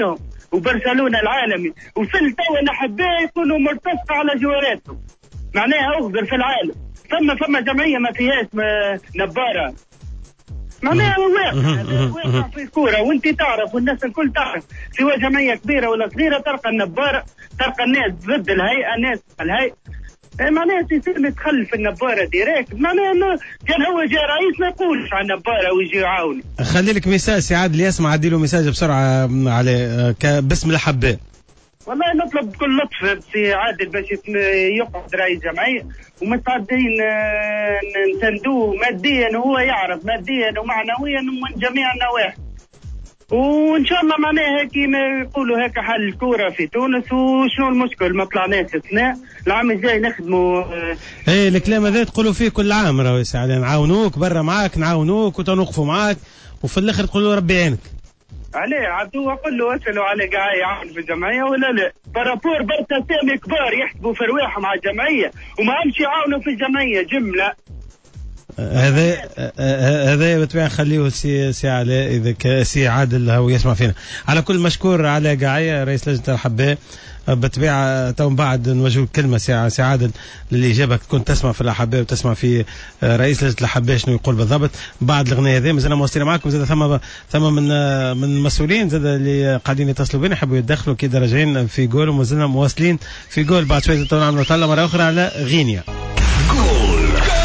وبرشلونه العالمي، وصل توا الاحباء يكونوا مرتفع على جواراتهم معناها افضل في العالم. ثم ثم جمعيه ما فيهاش نباره معناها واقع واقع في الكوره، وانت تعرف والناس الكل تعرف سواء جمعيه كبيره ولا صغيره تلقى النباره، تلقى الناس ضد الهيئه، ناس الهيئه معناها يصير يتخلف النباره ديريكت. معناها كان هو جاء رئيس ما يقولش على النباره ويجي يعاوني. خلي لك ميساج سي عادل يسمع، ادي له ميساج بسرعه على باسم الحباء. والله نطلب بكل لطف سي عادل باش يقعد رئيس جمعيه ومستعدين نساندوه ماديا، وهو يعرف ماديا ومعنويا من جميع النواحي، وان شاء الله معناها كيما يقولوا هكا حل الكوره في تونس. وشنو المشكل ما طلعناش اثناء العام الجاي نخدموا. ايه الكلام هذا تقولوا فيه كل عام راهو يا نعاونوك برا معاك نعاونوك وتنوقفوا معاك وفي الاخر تقولوا ربي يعينك. عليه عبدو قل له اسالوا على قاع يعاون في الجمعيه ولا لا؟ بارابور برشا سامي كبار يحسبوا في رواحهم على الجمعيه وما همش يعاونوا في الجمعيه جمله. هذا هذا بالطبيعه نخليه سي سي علاء اذا سي عادل هو يسمع فينا. على كل مشكور على قاعيه رئيس لجنه الحباء. بالطبيعه تو بعد نوجه كلمه سي سي عادل للاجابه تكون تسمع في الاحباء وتسمع في رئيس لجنه الاحباء شنو يقول بالضبط. بعد الغناء هذا مازلنا مواصلين معكم. زاد ثم ثم من من المسؤولين زاد اللي قاعدين يتصلوا بنا يحبوا يتدخلوا كي راجعين في جول، ومازلنا مواصلين في جول. بعد شويه نعملوا طلة مره اخرى على غينيا. جول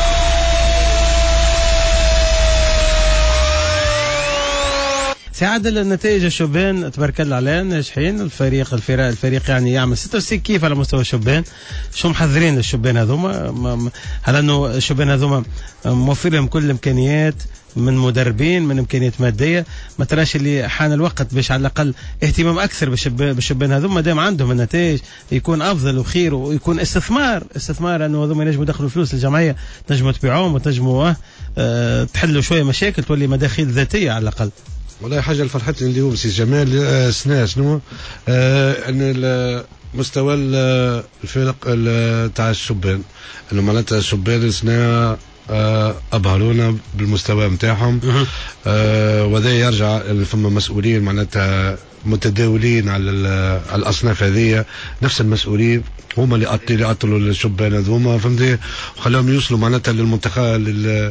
سعادة النتائج الشبان تبارك الله علينا ناجحين. الفريق الفريق الفريق يعني يعمل ستة وستين كيف على مستوى الشبان. شو محذرين الشبان هذوما؟ هل انه الشبان هذوما موفر لهم كل الامكانيات من مدربين من امكانيات ماديه؟ ما تراش اللي حان الوقت باش على الاقل اهتمام اكثر بالشبان هذوما دام عندهم النتائج يكون افضل وخير ويكون استثمار استثمار انه هذوما ينجموا يدخلوا فلوس للجمعيه، تنجموا تبيعوهم وتنجموا اه تحلوا شويه مشاكل تولي مداخيل ذاتيه على الاقل. والله حاجه اللي فرحتني اليوم سي جمال سنا شنو آه ان مستوى الفرق تاع الشبان انه معناتها الشبان سنا آه ابهرونا بالمستوى نتاعهم. آه وذا يرجع فما مسؤولين معناتها متداولين على الاصناف هذه، نفس المسؤولين هما اللي اللي عطلوا الشبان هذوما فهمتي، وخلاهم يوصلوا معناتها للمنتخب لل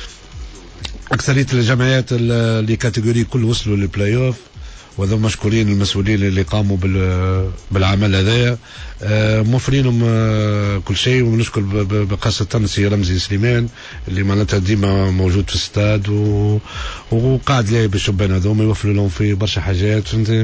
أكثرية الجمعيات اللي كاتيجوري كل وصلوا للبلاي أوف، وهذا مشكورين المسؤولين اللي قاموا بالعمل هذايا. موفرينهم كل شيء، ونشكر بخاصة سي رمزي سليمان اللي معناتها ديما موجود في الاستاد وقاعد لاعب بالشبان هذوما يوفروا لهم في برشا حاجات فهمتي.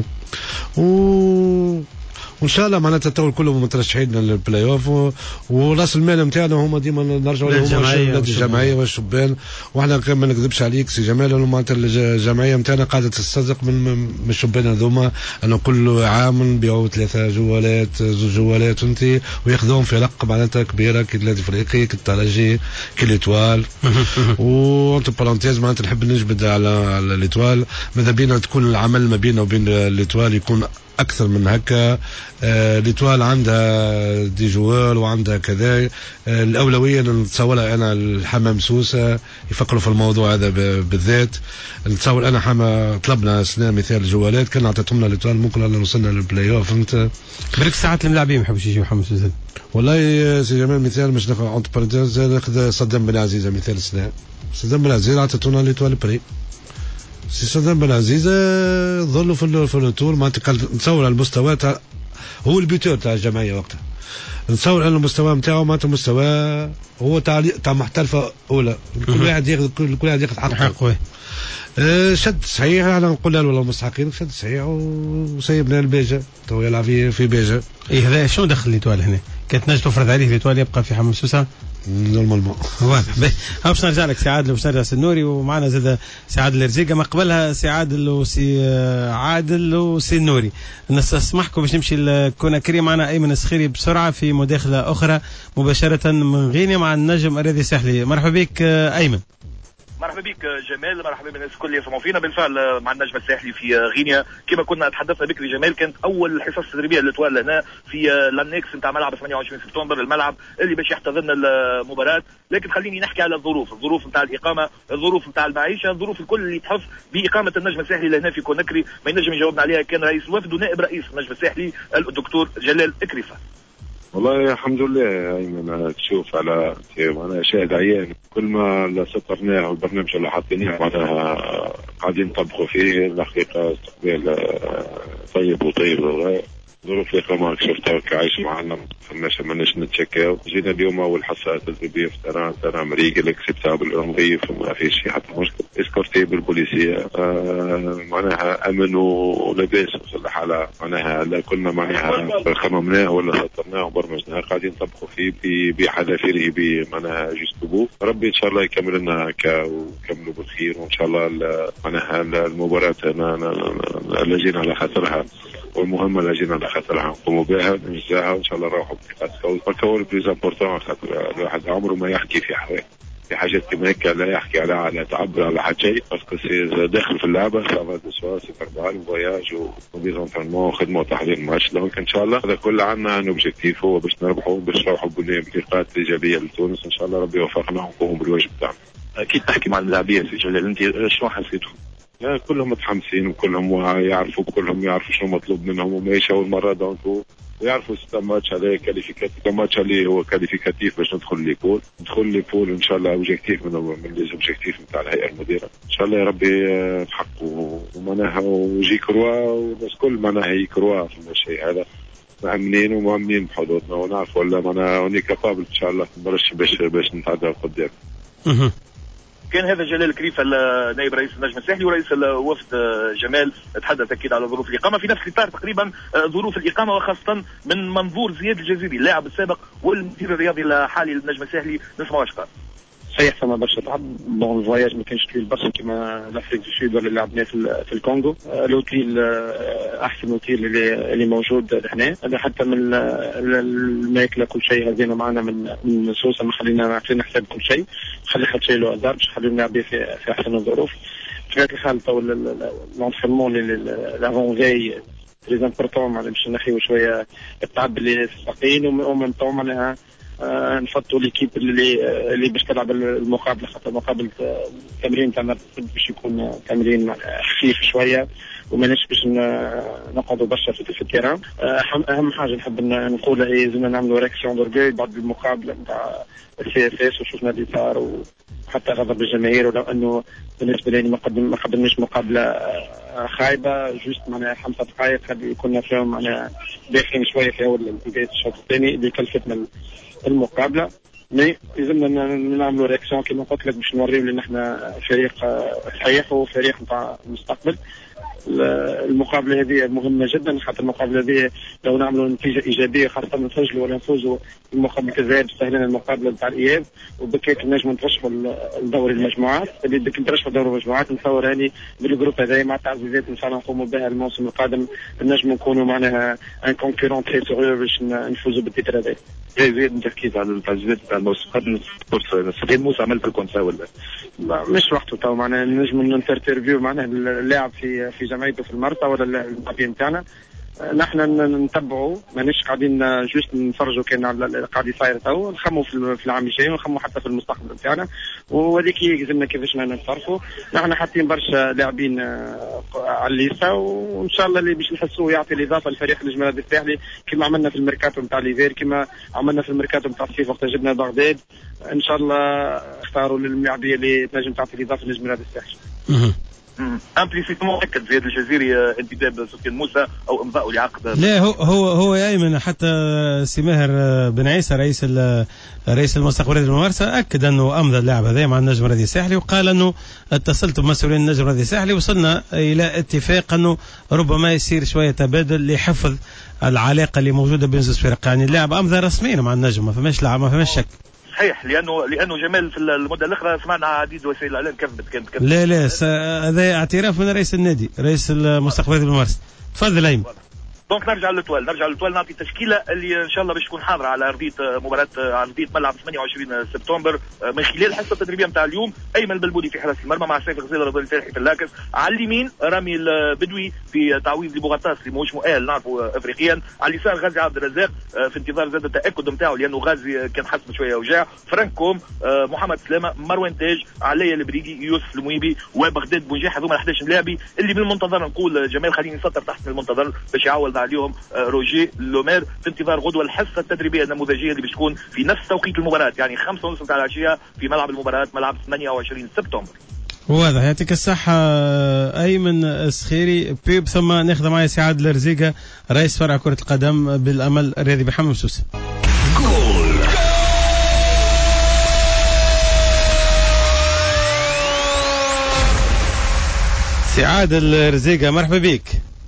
و وان شاء الله معناتها تو كلهم مترشحين للبلاي اوف، وراس المال نتاعنا هما ديما نرجعوا لهم الجمعيه والشبان. واحنا كان ما نكذبش عليك سي جمال انه معناتها الجمعيه نتاعنا قاعده تسترزق من من الشبان هذوما، انه كل عام نبيعوا ثلاثه جوالات زوج جوالات انت وياخذوهم في رق معناتها كبيره كي النادي الافريقي كي الترجي كي ليتوال. وانت بارونتيز معناتها نحب نجبد على على ليتوال، ماذا بينا تكون العمل ما بيننا وبين ليتوال يكون اكثر من هكا. آه ليتوال عندها دي جوال وعندها كذا. آه الاولويه نتصورها انا الحمام سوسه يفكروا في الموضوع هذا بالذات. نتصور انا حما طلبنا سنه مثال الجوالات كان عطاتهم لنا ليتوال ممكن ان وصلنا للبلاي اوف فهمت. برك ساعات الملاعبين ما يحبوش يجيو حمام سوسه. والله سي جمال مثال مش ناخذ اونت بارنتيز ناخذ صدام بن عزيزه مثال سنه. صدام بن عزيزه عطاتونا ليتوال بري. سي صدام بن عزيزة ظلوا في الرتور معناتها نتصور المستوى تاع هو البيتور تاع الجمعية وقتها. نتصور ان المستوى نتاعو معناتها مستوى هو تاع تاع محترفة أولى، كل واحد ياخذ كل واحد ياخذ حقه. أه شد صحيح انا نقول له والله مستحقين شد صحيح وسيبنا البيجا تو يلعب في في بيجا. ايه هذا شنو دخل ليتوال هنا؟ كانت نجم تفرض عليه ليتوال يبقى في حمام سوسه؟ نورمالمون واضح. باش نرجع لك سي عادل وباش نرجع سي النوري ومعنا زاد سي عادل الرزيقه ما قبلها سي عادل وسي عادل وسي النوري. نسمحكم باش نمشي لكوناكري معنا ايمن السخيري بسرعه في مداخله اخرى مباشره من غينيا مع النجم الرياضي الساحلي. مرحبا بك ايمن. مرحبا بك جمال، مرحبا بالناس الكل اللي يسمعوا فينا. بالفعل مع النجم الساحلي في غينيا كما كنا تحدثنا بكري جمال، كانت اول حصص تدريبيه للتوال هنا في لانكس نتاع ملعب ثمانية وعشرين سبتمبر، الملعب اللي باش يحتضن المباراه. لكن خليني نحكي على الظروف، الظروف نتاع الاقامه، الظروف نتاع المعيشه، الظروف الكل اللي تحف باقامه النجم الساحلي لهنا في كونكري. ما ينجم يجاوبنا عليها كان رئيس الوفد ونائب رئيس النجم الساحلي الدكتور جلال إكريفة. والله الحمد لله ايمن، تشوف على انا شاهد عيان كل ما سطرناه والبرنامج اللي حاطينه معناها قاعدين نطبقوا فيه. الحقيقه استقبال طيب وطيب، ظروف الإقامة شفتها كعيش معنا، فماش ماناش نتشكاو. جينا اليوم أول حصة تدريبية في تران تران مريقل اكسبتابل نظيف وما فيش حتى مشكل. اسكورتي بالبوليسية آه معناها أمن ولباس في الحالة، معناها كنا معناها خممناه ولا سطرناه وبرمجناه قاعدين نطبقوا فيه بحذافيره ب معناها جوستبو. ربي إن شاء الله يكمل لنا هكا ويكملوا بالخير، وإن شاء الله معناها المباراة لجينا على خاطرها والمهمة اللي جينا على خاطرها نقوموا بها ننجزها وإن شاء الله نروحوا بثقة. فكون بليز امبورتون خاطر الواحد عمره ما يحكي في حوالي في حاجات كما هيك لا يحكي على على تعبر على حد شيء، باسكو سي داخل في اللعبة سافا دو سوا سي فيربال فواياج وديزونترينمون وخدمة وتحضير ماتش. دونك إن شاء الله هذا كل عندنا ان اوبجيكتيف هو باش نربحوا باش نروحوا بنقاط إيجابية لتونس. إن شاء الله ربي يوفقنا ونقوموا بالواجب تاعنا. أكيد تحكي مع اللاعبين سي جلال، أنت شنو حسيتوا؟ لا كلهم متحمسين وكلهم يعرفوا كلهم يعرفوا شنو مطلوب منهم وماهيش أول مرة. دونك ويعرفوا ستة ماتش عليه كاليفيكاتيف، ماتش عليه هو كاليفيكاتيف باش ندخل ليبول ندخل ليبول إن شاء الله. اوبجيكتيف من من لي اوبجيكتيف نتاع الهيئة المديرة إن شاء الله يا ربي نحققوا ومعناها وجي كروا والناس كل معناها يكروا في الشيء هذا. مأمنين ومؤمنين بحدودنا ونعرف ولا معناها وني كابابل إن شاء الله برش باش باش نتعدى قدام. كان هذا جلال كريفة نائب رئيس النجم الساحلي ورئيس الوفد جمال تحدث اكيد على ظروف الاقامه في نفس الاطار تقريبا ظروف الاقامه، وخاصه من منظور زياد الجزيري اللاعب السابق والمدير الرياضي الحالي للنجم الساحلي. نسمعوا اش قال. صحيح فما برشا تعب، بون الفواياج ما كانش طويل برشا كما لافريك دو سود ولا اللي لعبناه في, في الكونغو. الاوتيل احسن اوتيل اللي, اللي موجود هنا، هذا حتى من الماكله كل شيء هزينا معنا من من سوسه، ما خلينا عارفين حساب كل شيء، خلي حد شيء له ازار باش خلينا نلعب في, في احسن الظروف. في هذه الحاله تو لونترينمون لافون في لي امبورطون معناها باش نحيو شويه التعب اللي في الساقين، ومن تو معناها آه نفضوا ليكيب اللي اللي باش تلعب المقابله، خاطر مقابله التمرين تاعنا باش يكون تمرين خفيف شويه وماناش باش نقعدوا برشا في التيران. آه اهم حاجه نحب نقولها هي لازمنا نعملوا رياكسيون دورجي بعد المقابله نتاع السي اس اس وشفنا اللي صار وحتى غضب الجماهير، ولو انه بالنسبه لي ما قدم ما قدمناش مقابله خايبه، جوست معناها خمسه دقائق اللي كنا فيهم معناها داخلين شويه في اول بدايه الشوط الثاني اللي كلفتنا المقابله. مي لازمنا نعملوا رياكسيون كما قلت لك باش نوريو ان احنا فريق صحيح وفريق نتاع المستقبل. المقابله هذه مهمه جدا، خاطر المقابله هذه لو نعملوا نتيجه ايجابيه خاصه نسجلوا ولا نفوزوا بمقابله الذهاب سهلنا المقابله نتاع الاياب، وبكيت نجموا نترشحوا لدوري المجموعات. اللي بدك نترشحوا لدوري المجموعات نتصور هذه بالجروب هذا مع تعزيزات ان شاء الله نقوموا بها الموسم القادم، نجموا نكونوا معناها ان كونكورون تري سيريو باش نفوزوا بالتيتر هذا. زيد تركيز على التعزيزات نتاع الموسم القادم. سعيد موسى عمل في الكونسا ولا مش وقته تو معناها نجموا ننترفيو معناها اللاعب في في جمعيته في المرتا ولا اللاعبين نتاعنا، نحن نتبعوا مانيش قاعدين جوست نفرجوا كان على قاعد يصير تو، نخموا في العام الجاي ونخموا حتى في المستقبل نتاعنا، وهذيك يلزمنا كيفاش نتصرفوا. نحن حاطين برشا لاعبين على الليسته، وان شاء الله اللي باش نحسوه يعطي الاضافه لفريق النجم الرياضي الساحلي كما عملنا في الميركاتو نتاع ليفير، كما عملنا في الميركاتو نتاع الصيف وقت جبنا بغداد. ان شاء الله اختاروا للملاعبيه اللي تنجم تعطي الاضافه للنجم الرياضي الساحلي. امبليسيتمون اكد زياد الجزيري انتداب سفيان موسى او امضاء لعقد. لا هو هو هو يا ايمن، حتى سي ماهر بن عيسى رئيس رئيس المستقبلات الممارسه اكد انه امضى اللاعب هذا مع النجم الرياضي الساحلي، وقال انه اتصلت بمسؤولين النجم الرياضي الساحلي وصلنا الى اتفاق انه ربما يصير شويه تبادل لحفظ العلاقه اللي موجوده بين زوج فرق. يعني اللاعب امضى رسميا مع النجم، ما فماش لعب ما فماش شك. صحيح، لانه لانه جمال في المده الاخرى سمعنا عديد وسائل الاعلام كذبت كانت كذبت. لا لا هذا اعتراف من رئيس النادي رئيس المستقبلات الممارسه. تفضل ايمن. دونك نرجع للتوال نرجع للتوال نعطي تشكيله اللي ان شاء الله باش تكون حاضره على ارضيه مباراه على ارضيه ملعب ثمانية وعشرين سبتمبر من خلال الحصه التدريبيه نتاع اليوم. ايمن البلبولي في حراسه المرمى مع سيف غزاله رضوان الفالحي في اللاكس. على اليمين رامي البدوي في تعويض لبوغاطاس اللي ماهوش مؤهل نعرفوا افريقيا. على اليسار غازي عبد الرزاق في انتظار زاد التاكد نتاعو لانه غازي كان حس بشويه وجاع. فرانكوم محمد سلامه مروان تاج علي البريدي يوسف المويبي وبغداد بونجاح. هذوما احد عشر لاعبي اللي من المنتظر نقول جمال خليني نسطر تحت من المنتظر باش يعوض عليهم روجي لومير في انتظار غدوه الحصه التدريبيه النموذجيه اللي باش تكون في نفس توقيت المباراه يعني خمسة ونصف تاع العشيه في ملعب المباراه ملعب ثمانية وعشرين سبتمبر. واضح. يعطيك الصحة أيمن السخيري بيب. ثم ناخذ معي سعاد الرزيقة رئيس فرع كرة القدم بالأمل الرياضي بحمد سوسة. سعاد الرزيقة مرحبا بك.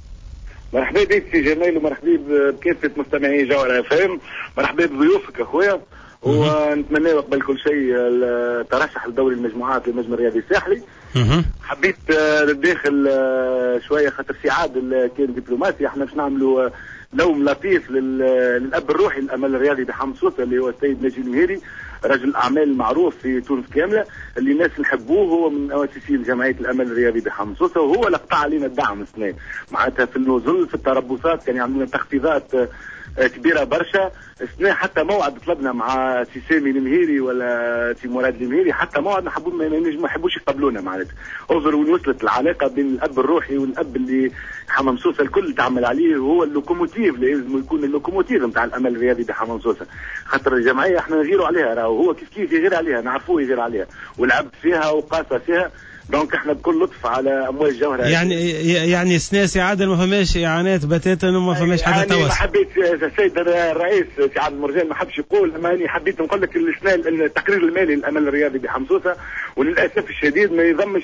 مرحبا بك سي جمال ومرحبا بكافة مستمعي جوهر اف ام. مرحبا بضيوفك اخويا ونتمنى قبل كل شيء الترشح لدوري المجموعات للنجم الرياضي الساحلي. حبيت للداخل شويه خاطر سعاد كان دبلوماسي احنا باش نعملوا لوم لطيف للاب الروحي للامل الرياضي بحمد سوسه اللي هو السيد ناجي المهيري رجل اعمال معروف في تونس كامله اللي الناس نحبوه. هو من مؤسسين جمعيه الامل الرياضي بحمد سوسه وهو اللي قطع علينا الدعم السنه معناتها في النزل في التربصات كان يعملوا لنا تخفيضات كبيره برشا. السنه حتى موعد طلبنا مع سي سامي المهيري ولا سي مراد المهيري حتى موعد ما حبوا ما يحبوش يقبلونا معناتها. انظر وين وصلت العلاقه بين الاب الروحي والاب اللي حمام سوسه الكل تعمل عليه وهو اللوكوموتيف اللي لازم يكون اللوكوموتيف نتاع الامل الرياضي بحمام سوسه. خاطر الجمعيه احنا نغيروا عليها راهو هو كيف كيف يغير عليها نعرفوه يغير عليها ولعب فيها وقاسى فيها. دونك احنا بكل لطف على اموال جوهره يعني يعني سنه سعاده ما فماش اعانات بتاتا وما فماش حتى يعني توسع. ما حبيت السيد الرئيس سعاد المرجان ما حبش يقول اما اني حبيت نقول لك السنه التقرير المالي للامل الرياضي بحمصوصه وللاسف الشديد ما يضمش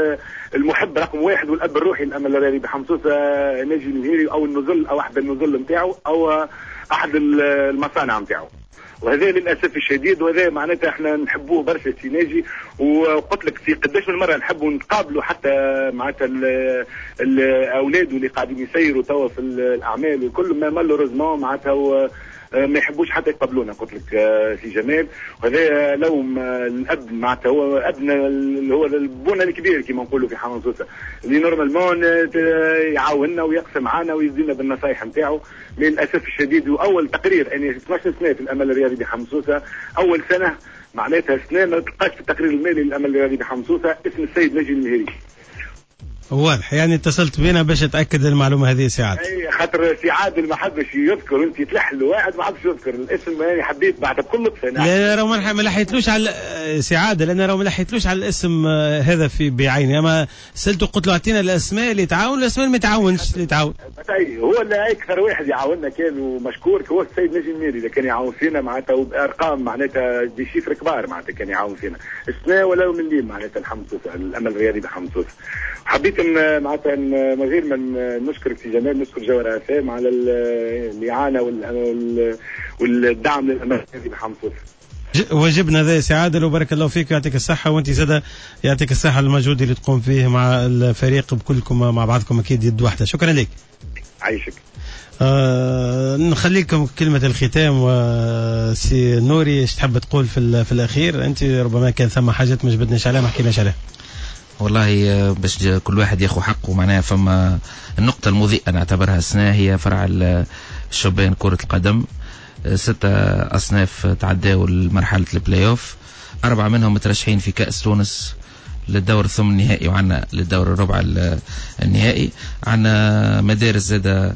المحب رقم واحد والاب الروحي للامل الرياضي بحمصوصه ناجي المهيري او النزل او احد النزل نتاعو او احد المصانع نتاعو. وهذا للاسف الشديد وهذا معناتها احنا نحبوه برشا سي ناجي وقلت لك في قداش من مره نحبوا نتقابلوا حتى معناتها الاولاد اللي قاعدين يسيروا توا في الاعمال وكل ما مالوريزمون معناتها ما يحبوش حتى يقبلونا. قلت لك سي جمال وهذا لوم الاب معناتها هو ابنا اللي هو البونا الكبير كما نقولوا في حمام سوسه اللي نورمالمون يعاوننا ويقسم معنا ويزيدنا بالنصائح نتاعو. للاسف الشديد واول تقرير يعني اثناش سنه في الامل الرياضي بحمام سوسه اول سنه معناتها سنه ما تلقاش في التقرير المالي للامل الرياضي بحمام سوسه اسم السيد ناجي المهيري. واضح. يعني اتصلت بينا باش اتاكد المعلومه هذه سعاد. اي خاطر سعاد اللي ما حبش يذكر انت تلح له واحد ما حبش يذكر الاسم يعني حبيت بعد كل لطف. لا راهو ما لحيتلوش على سعاد لان راهو ما لحيتلوش على الاسم هذا في بعينه اما سالته قلت له اعطينا الاسماء اللي تعاون الاسماء اللي ما تعاونش اللي تعاون. هو اللي اكثر واحد يعاوننا كان ومشكور هو السيد ناجي المهيري اللي كان يعاون فينا معناتها وبارقام معناتها دي شيفر كبار معناتها كان يعاون فينا السنه ولا من دين معناتها الحمد لله الامل الرياضي بحمد الله. حبيت ان معناتها من غير ما نشكرك سي جمال نشكر جوهر اف ام على الاعانه والدعم للامل الرياضي بحمد الله. واجبنا ذا سعادة وبارك الله فيك ويعطيك الصحة وانت زاد يعطيك الصحة المجهود اللي تقوم فيه مع الفريق بكلكم مع بعضكم أكيد يد واحدة. شكرا لك. عايشك. آه نخليكم كلمة الختام وسي نوري ايش تحب تقول في, في الأخير أنت ربما كان ثم حاجات مش بدناش عليها ما حكيناش عليها. والله باش كل واحد ياخو حقه معناها فما النقطة المضيئة نعتبرها السنة هي فرع الشبان كرة القدم ستة أصناف تعداوا لمرحلة البلاي أوف أربعة منهم مترشحين في كأس تونس للدور الثمن النهائي وعنا للدور الربع النهائي. عنا مدارس زادة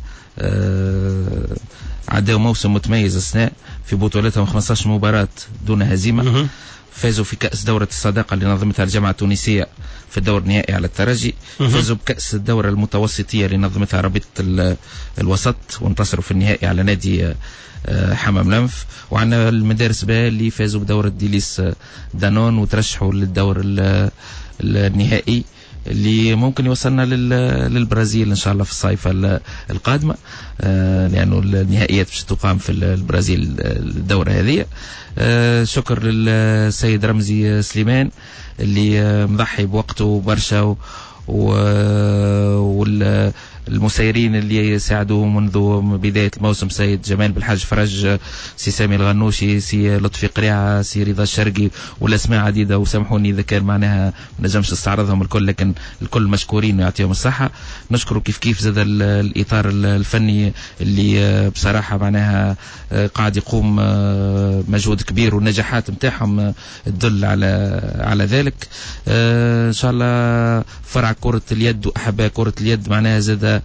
عداوا موسم متميز السنة في بطولتهم خمسة عشر مباراة دون هزيمة. فازوا في كأس دورة الصداقة اللي نظمتها الجامعة التونسية في الدور النهائي على الترجي. فازوا بكأس الدورة المتوسطية اللي نظمتها رابطة الوسط وانتصروا في النهائي على نادي حمام لنف. وعندنا المدارس بها اللي فازوا بدورة ديليس دانون وترشحوا للدور النهائي اللي ممكن يوصلنا للبرازيل إن شاء الله في الصيفة القادمة لأنه النهائيات باش تقام في البرازيل الدورة هذه. شكر للسيد رمزي سليمان اللي مضحي بوقته برشا المسيرين اللي ساعدوا منذ بداية الموسم، سيد جمال بالحاج فرج، سي سامي الغنوشي، سي لطفي قريعة، سي رضا الشرقي، والأسماء عديدة وسامحوني إذا كان معناها ما نجمش نستعرضهم الكل، لكن الكل مشكورين ويعطيهم الصحة. نشكر كيف كيف زاد الإطار الفني اللي بصراحة معناها قاعد يقوم مجهود كبير، والنجاحات متاعهم تدل على على ذلك. إن شاء الله فرع كرة اليد وأحباء كرة اليد معناها زاد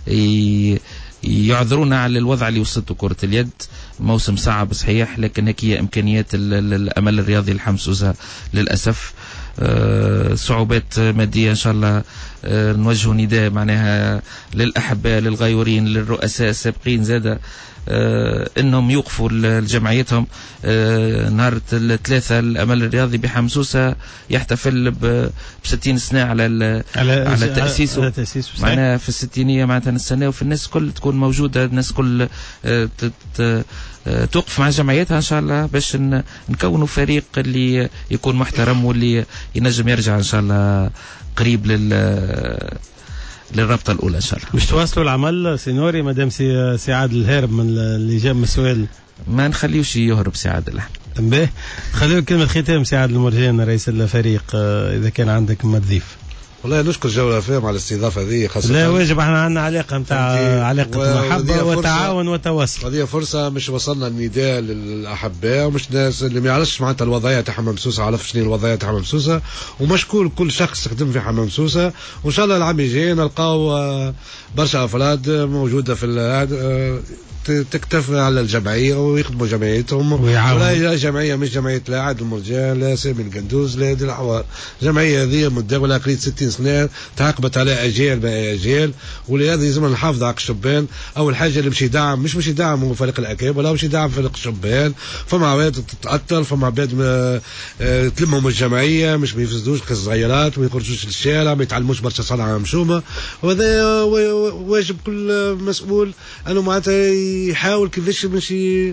يعذرونا على الوضع اللي وصلته كرة اليد. موسم صعب صحيح، لكن هي إمكانيات الأمل الرياضي الحمصوزة للأسف. أه صعوبات مادية. إن شاء الله أه نوجه نداء معناها للأحباء للغيورين للرؤساء السابقين زادة أه انهم يوقفوا لجمعيتهم. أه نهار الثلاثة الأمل الرياضي بحمصوسة يحتفل بستين سنة على على, على تأسيسه، معناها في الستينية معناتها نستناو في الناس كل تكون موجودة، الناس كل أه تت توقف مع جمعيتها إن شاء الله باش نكونوا فريق اللي يكون محترم واللي ينجم يرجع إن شاء الله قريب لل للرابطة الأولى إن شاء الله. مش تواصلوا العمل سينوري مدام سي سي عادل الهارب من اللي جاب من السؤال؟ ما نخليوش يهرب سي عادل. باهي، خلينا كلمة ختام سي عادل المرجان رئيس الفريق، إذا كان عندك ما تضيف. والله نشكر جولة فهم على الاستضافة هذه خاصة. لا واجب، احنا عندنا علاقة نتاع علاقة محبة وتعاون وتواصل. هذه فرصة مش وصلنا النداء للأحباء ومش ناس اللي ما يعرفش معناتها الوضعية تاع حمام سوسة، عرف شنو الوضعية تاع حمام سوسة، ومشكور كل شخص خدم في حمام سوسة. وإن شاء الله العام الجاي نلقاو برشا أفراد موجودة في تكتفي على الجمعية ويخدموا جمعيتهم، ولا جمعية مش جمعية لا عادل المرجان لا سامي القندوز لا دي العوار. جمعية هذه مداولة قريب ستين سنة تعاقبت على أجيال ما أجيال، ولهذا لازم نحافظ على الشبان. أول حاجة اللي مش يدعم مش مش يدعم فريق الأكاب ولا مش يدعم فريق الشبان، فما عباد تتعطل، فما عباد تلمهم الجمعية مش ما يفسدوش كالصغيرات وما يخرجوش للشارع ما يتعلموش برشا صنعة مشومة. وهذا واجب كل مسؤول أنه معناتها يحاول كيفاش باش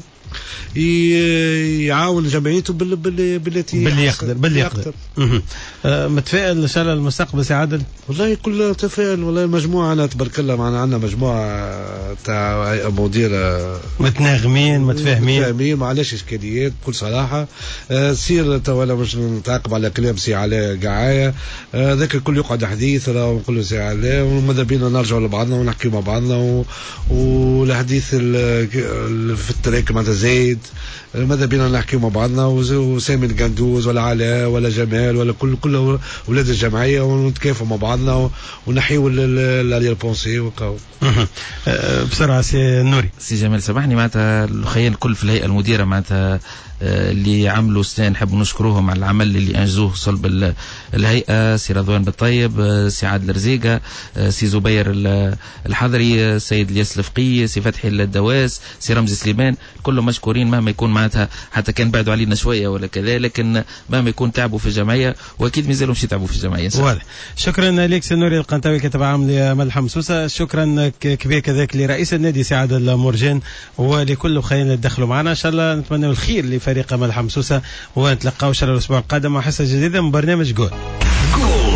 يعاون جمعيته بال بال بالتي باللي يقدر باللي يقدر. أه متفائل ان شاء الله المستقبل سي عادل؟ والله كل تفائل. والله مجموعه انا تبارك الله معنا عندنا مجموعه تاع مديره متناغمين متفاهمين متفاهمين ما علاش اشكاليات بكل صراحه. أه سير ولا مش نتعاقب على كلام سي علاء قعايه ذاك أه الكل يقعد حديث راه نقول سي علاء، وماذا بينا نرجعوا لبعضنا ونحكي مع بعضنا، والحديث في التراك معناتها زايد، ماذا بينا نحكي مع بعضنا وسامي القندوز ولا علاء ولا جمال ولا كل كل اولاد الجمعيه ونتكافوا مع بعضنا ونحيوا لي بونسي وكاو. بسرعه سي نوري. سي جمال سامحني معناتها الخيال الكل في الهيئه المديره معناتها اللي عملوا سنة نحب نشكروهم على العمل اللي أنجزوه صلب الهيئة، سي رضوان بالطيب، سي عادل رزيقة، سي زبير الحضري، سيد الياس الفقي، سي فتحي الدواس، سي رمزي سليمان، كلهم مشكورين مهما يكون معناتها حتى كان بعدوا علينا شوية ولا كذا، لكن مهما يكون تعبوا في الجمعية وأكيد مازالوا مش يتعبوا في الجمعية. واضح. شكرا لك سي نوري القنطاوي كاتب عام لأمل حمصوسة، شكرا كبير كذلك لرئيس النادي سي عادل مرجان ولكل خلينا تدخلوا معنا. إن شاء الله نتمنى الخير لفريق أمل حمصوسة ونتلقاو إن شاء الله الأسبوع القادم مع حصة جديدة من برنامج جول.